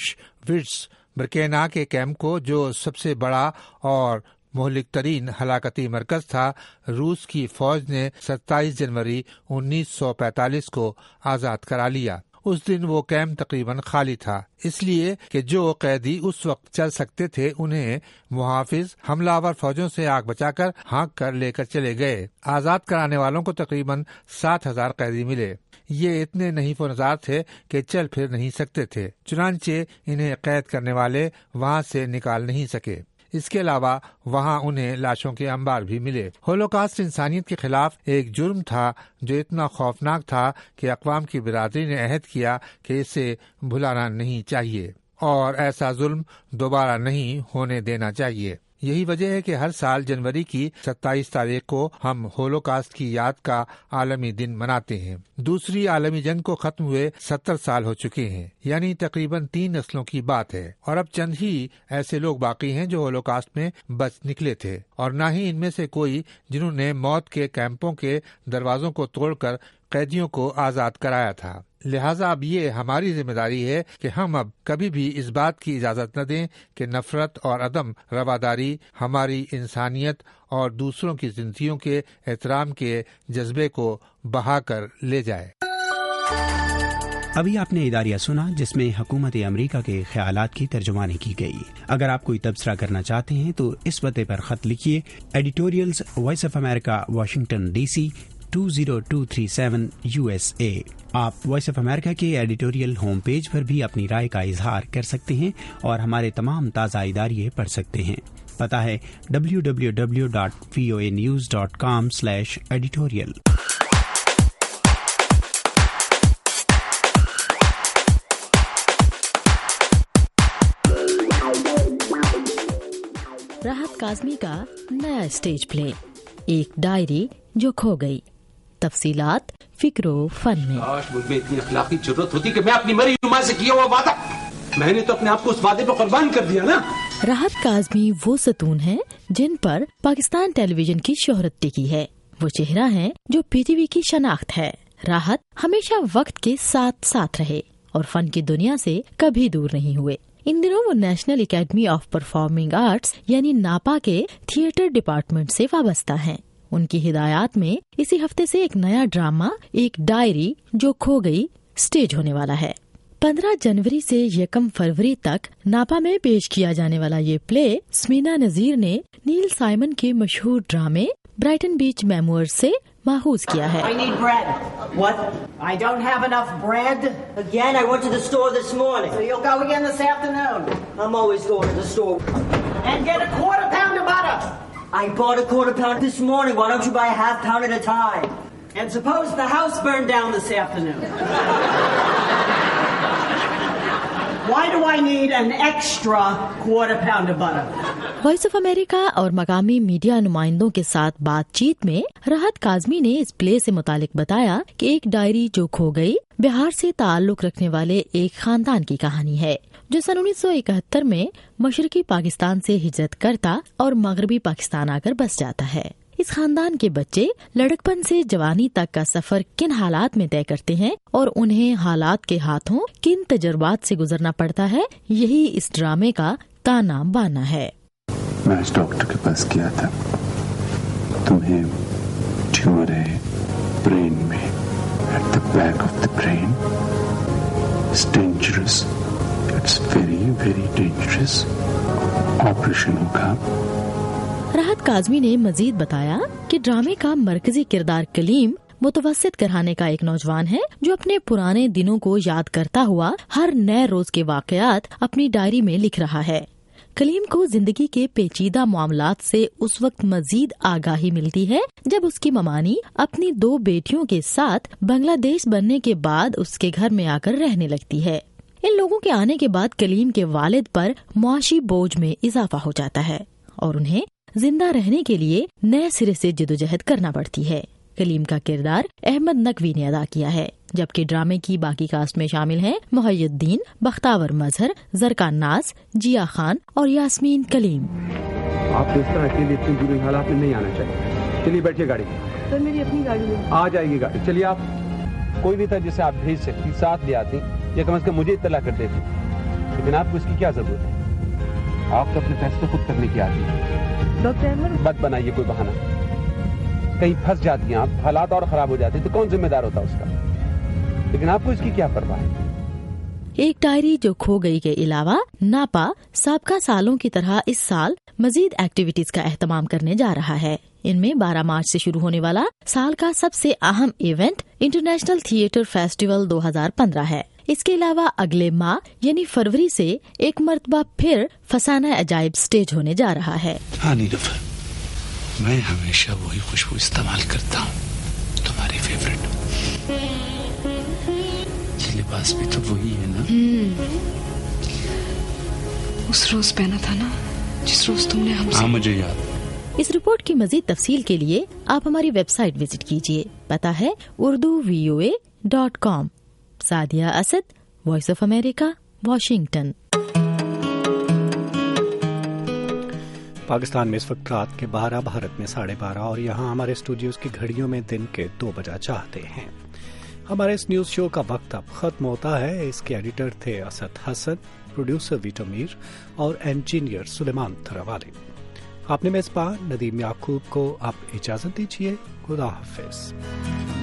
ऑशविट्स बर्केना के कैंप को, जो सबसे बड़ा और मोहलिक तरीन हलाकती मरकज था, रूस की फौज ने सत्ताईस जनवरी उन्नीस सौ पैंतालीस को आजाद करा लिया। उस दिन वो कैंप तकरीबन खाली था, इसलिए कि जो कैदी उस वक्त चल सकते थे उन्हें मुहाफिज हमलावर फौजों से आग बचाकर हाँक कर लेकर चले गए। आजाद कराने वालों को तकरीबन सात हजार कैदी मिले। ये इतने नहीफो नजार थे कि चल फिर नहीं सकते थे, चुनांचे इन्हें कैद करने वाले वहाँ से निकाल नहीं सके। اس کے علاوہ وہاں انہیں لاشوں کے انبار بھی ملے۔ ہولوکاسٹ انسانیت کے خلاف ایک جرم تھا جو اتنا خوفناک تھا کہ اقوام کی برادری نے عہد کیا کہ اسے بھلانا نہیں چاہیے اور ایسا ظلم دوبارہ نہیں ہونے دینا چاہیے۔ یہی وجہ ہے کہ ہر سال جنوری کی ستائیس تاریخ کو ہم ہولوکاسٹ کی یاد کا عالمی دن مناتے ہیں۔ دوسری عالمی جنگ کو ختم ہوئے ستر سال ہو چکے ہیں، یعنی تقریباً تین نسلوں کی بات ہے، اور اب چند ہی ایسے لوگ باقی ہیں جو ہولوکاسٹ میں بچ نکلے تھے، اور نہ ہی ان میں سے کوئی جنہوں نے موت کے کیمپوں کے دروازوں کو توڑ کر قیدیوں کو آزاد کرایا تھا۔ لہٰذا اب یہ ہماری ذمہ داری ہے کہ ہم اب کبھی بھی اس بات کی اجازت نہ دیں کہ نفرت اور عدم رواداری ہماری انسانیت اور دوسروں کی زندگیوں کے احترام کے جذبے کو بہا کر لے جائے۔ ابھی آپ نے اداریہ سنا جس میں حکومت امریکہ کے خیالات کی ترجمانی کی گئی۔ اگر آپ کوئی تبصرہ کرنا چاہتے ہیں تو اس پتے پر خط لکھیے، editorials voice of America, Washington D C two zero two three seven U S A. آپ وائس آف امریکہ کے ایڈیٹوریل ہوم پیج پر بھی اپنی رائے کا اظہار کر سکتے ہیں اور ہمارے تمام تازہ اداریے پڑھ سکتے ہیں۔ پتہ ہے W W W dot V O A news dot com slash editorial. Rahat Kazmi کا نیا اسٹیج پلے، ایک ڈائری جو کھو گئی۔ تفصیلات فکر و فن میں۔ کاش مجھ میں اتنی اخلاقی ضرورت ہوتی کہ میں اپنی مری ماں سے کیا ہوا وعدہ، میں نے تو اپنے آپ کو اس وعدے پہ قربان کر دیا نا۔ راحت کاظمی وہ ستون ہیں جن پر پاکستان ٹیلی ویژن کی شہرت ٹکی ہے، وہ چہرہ ہیں جو پی ٹی وی کی شناخت ہے۔ راحت ہمیشہ وقت کے ساتھ ساتھ رہے اور فن کی دنیا سے کبھی دور نہیں ہوئے۔ ان دنوں وہ national academy of performing arts یعنی ناپا کے تھیٹر ڈپارٹمنٹ سے وابستہ ہیں۔ ان کی ہدایات میں اسی ہفتے سے ایک نیا ڈرامہ، ایک ڈائری جو کھو گئی، سٹیج ہونے والا ہے۔ پندرہ جنوری سے یکم فروری تک ناپا میں پیش کیا جانے والا یہ پلے سمینا نذیر نے نیل سائمن کے مشہور ڈرامے برائٹن بیچ میموئرز سے ماخوذ کیا ہے۔ I need bread. What? I don't have enough bread. Again, I went to the store this morning. So you'll go again this afternoon. I'm always going to the store. And get a quarter pound of butter. I bought a quarter pound this morning. Why don't you buy a half pound at a time? And suppose the house burned down this afternoon. Why do I need an extra quarter pound of butter? Voice of America اور مقامی media نمائندوں کے ساتھ بات چیت میں راحت کاظمی نے اس پلے سے متعلق بتایا کہ ایک ڈائری جو کھو گئی بہار سے تعلق رکھنے والے ایک خاندان کی کہانی ہے جو سن انیس سو اکہتر میں مشرقی پاکستان سے ہجرت کرتا اور مغربی پاکستان آ کر بس جاتا ہے۔ اس خاندان کے بچے لڑکپن سے جوانی تک کا سفر کن حالات میں طے کرتے ہیں اور انہیں حالات کے ہاتھوں کن تجربات سے گزرنا پڑتا ہے، یہی اس ڈرامے کا تانا بانا ہے۔ میں اس ڈاکٹر کے پاس گیا تھا، تمہیں ٹیومر ہے برین میں، at the back of the brain, it's dangerous, it's very very dangerous, operation ہوگا۔ راحت کاظمی نے مزید بتایا کہ ڈرامے کا مرکزی کردار کلیم متوسط گھرانے کا ایک نوجوان ہے جو اپنے پرانے دنوں کو یاد کرتا ہوا ہر نئے روز کے واقعات اپنی ڈائری میں لکھ رہا ہے۔ کلیم کو زندگی کے پیچیدہ معاملات سے اس وقت مزید آگاہی ملتی ہے جب اس کی ممانی اپنی دو بیٹیوں کے ساتھ بنگلہ دیش بننے کے بعد اس کے گھر میں آ کر رہنے لگتی ہے۔ ان لوگوں کے آنے کے بعد کلیم کے والد پر معاشی بوجھ میں اضافہ ہو جاتا ہے اور انہیں زندہ رہنے کے لیے نئے سرے سے جدوجہد کرنا پڑتی ہے۔ کلیم کا کردار احمد نقوی نے ادا کیا ہے، جبکہ ڈرامے کی باقی کاسٹ میں شامل ہیں محی الدین، بختاور مظہر، زرکان ناز، جیا خان اور یاسمین کلیم۔ آپ کو اس طرح کے لیے اتنے برے حالات میں نہیں آنا چاہیے۔ چلیے بیٹھیے گاڑی میں۔ سر میری اپنی گاڑی میں آ جائے گی گاڑی۔ چلیے، آپ کوئی بھی تھا جسے آپ بھیج سکتی، ساتھ لے آتی یا کم از کم مجھے اطلاع کر دیتی، لیکن آپ کو اس کی کیا ضرورت ہے؟ آپ تو اپنے فیصلے خود کرنے کی عادی ہے۔ ڈاکٹر احمد مت بنائیے کوئی بہانہ، کہیں پھنس جاتی ہیں آپ، حالات اور خراب ہو جاتے ہیں تو کون ذمہ دار ہوتا اس کا؟ لیکن آپ کو اس کی کیا پرواہ ہے؟ ایک ڈائری جو کھو گئی کے علاوہ ناپا سابقہ سالوں کی طرح اس سال مزید ایکٹیویٹیز کا اہتمام کرنے جا رہا ہے۔ ان میں بارہ مارچ سے شروع ہونے والا سال کا سب سے اہم ایونٹ انٹرنیشنل تھیٹر فیسٹیول دو ہزار پندرہ ہے۔ इसके अलावा अगले माह यानी फरवरी से एक मर्तबा फिर फसाना अजायब स्टेज होने जा रहा है। हाँ नीलूफर, मैं हमेशा वही खुशबू इस्तेमाल करता हूँ, तुम्हारी फेवरेट। ये लिबास भी तो वही है ना? उस रोज पहना था ना जिस रोज तुमने हमसे। हाँ मुझे याद। इस रिपोर्ट की मजीद तफसील के लिए आप हमारी वेबसाइट विजिट कीजिए। पता है Urdu V O A dot com. Sadia Asad, voice of America, Washington. Pakistan में इस वक्त रात के बारह, भारत में साढ़े बारह और यहाँ हमारे स्टूडियोज की घड़ियों में दिन के दो बजा चाहते हैं। हमारे इस न्यूज शो का वक्त अब खत्म होता है। इसके एडिटर थे असद हसन, प्रोड्यूसर वीटो मीर और इंजीनियर सुलेमान थरावाली। आपने मेजबान नदीम याकूब को अब इजाजत दीजिए। खुदा हाफिज।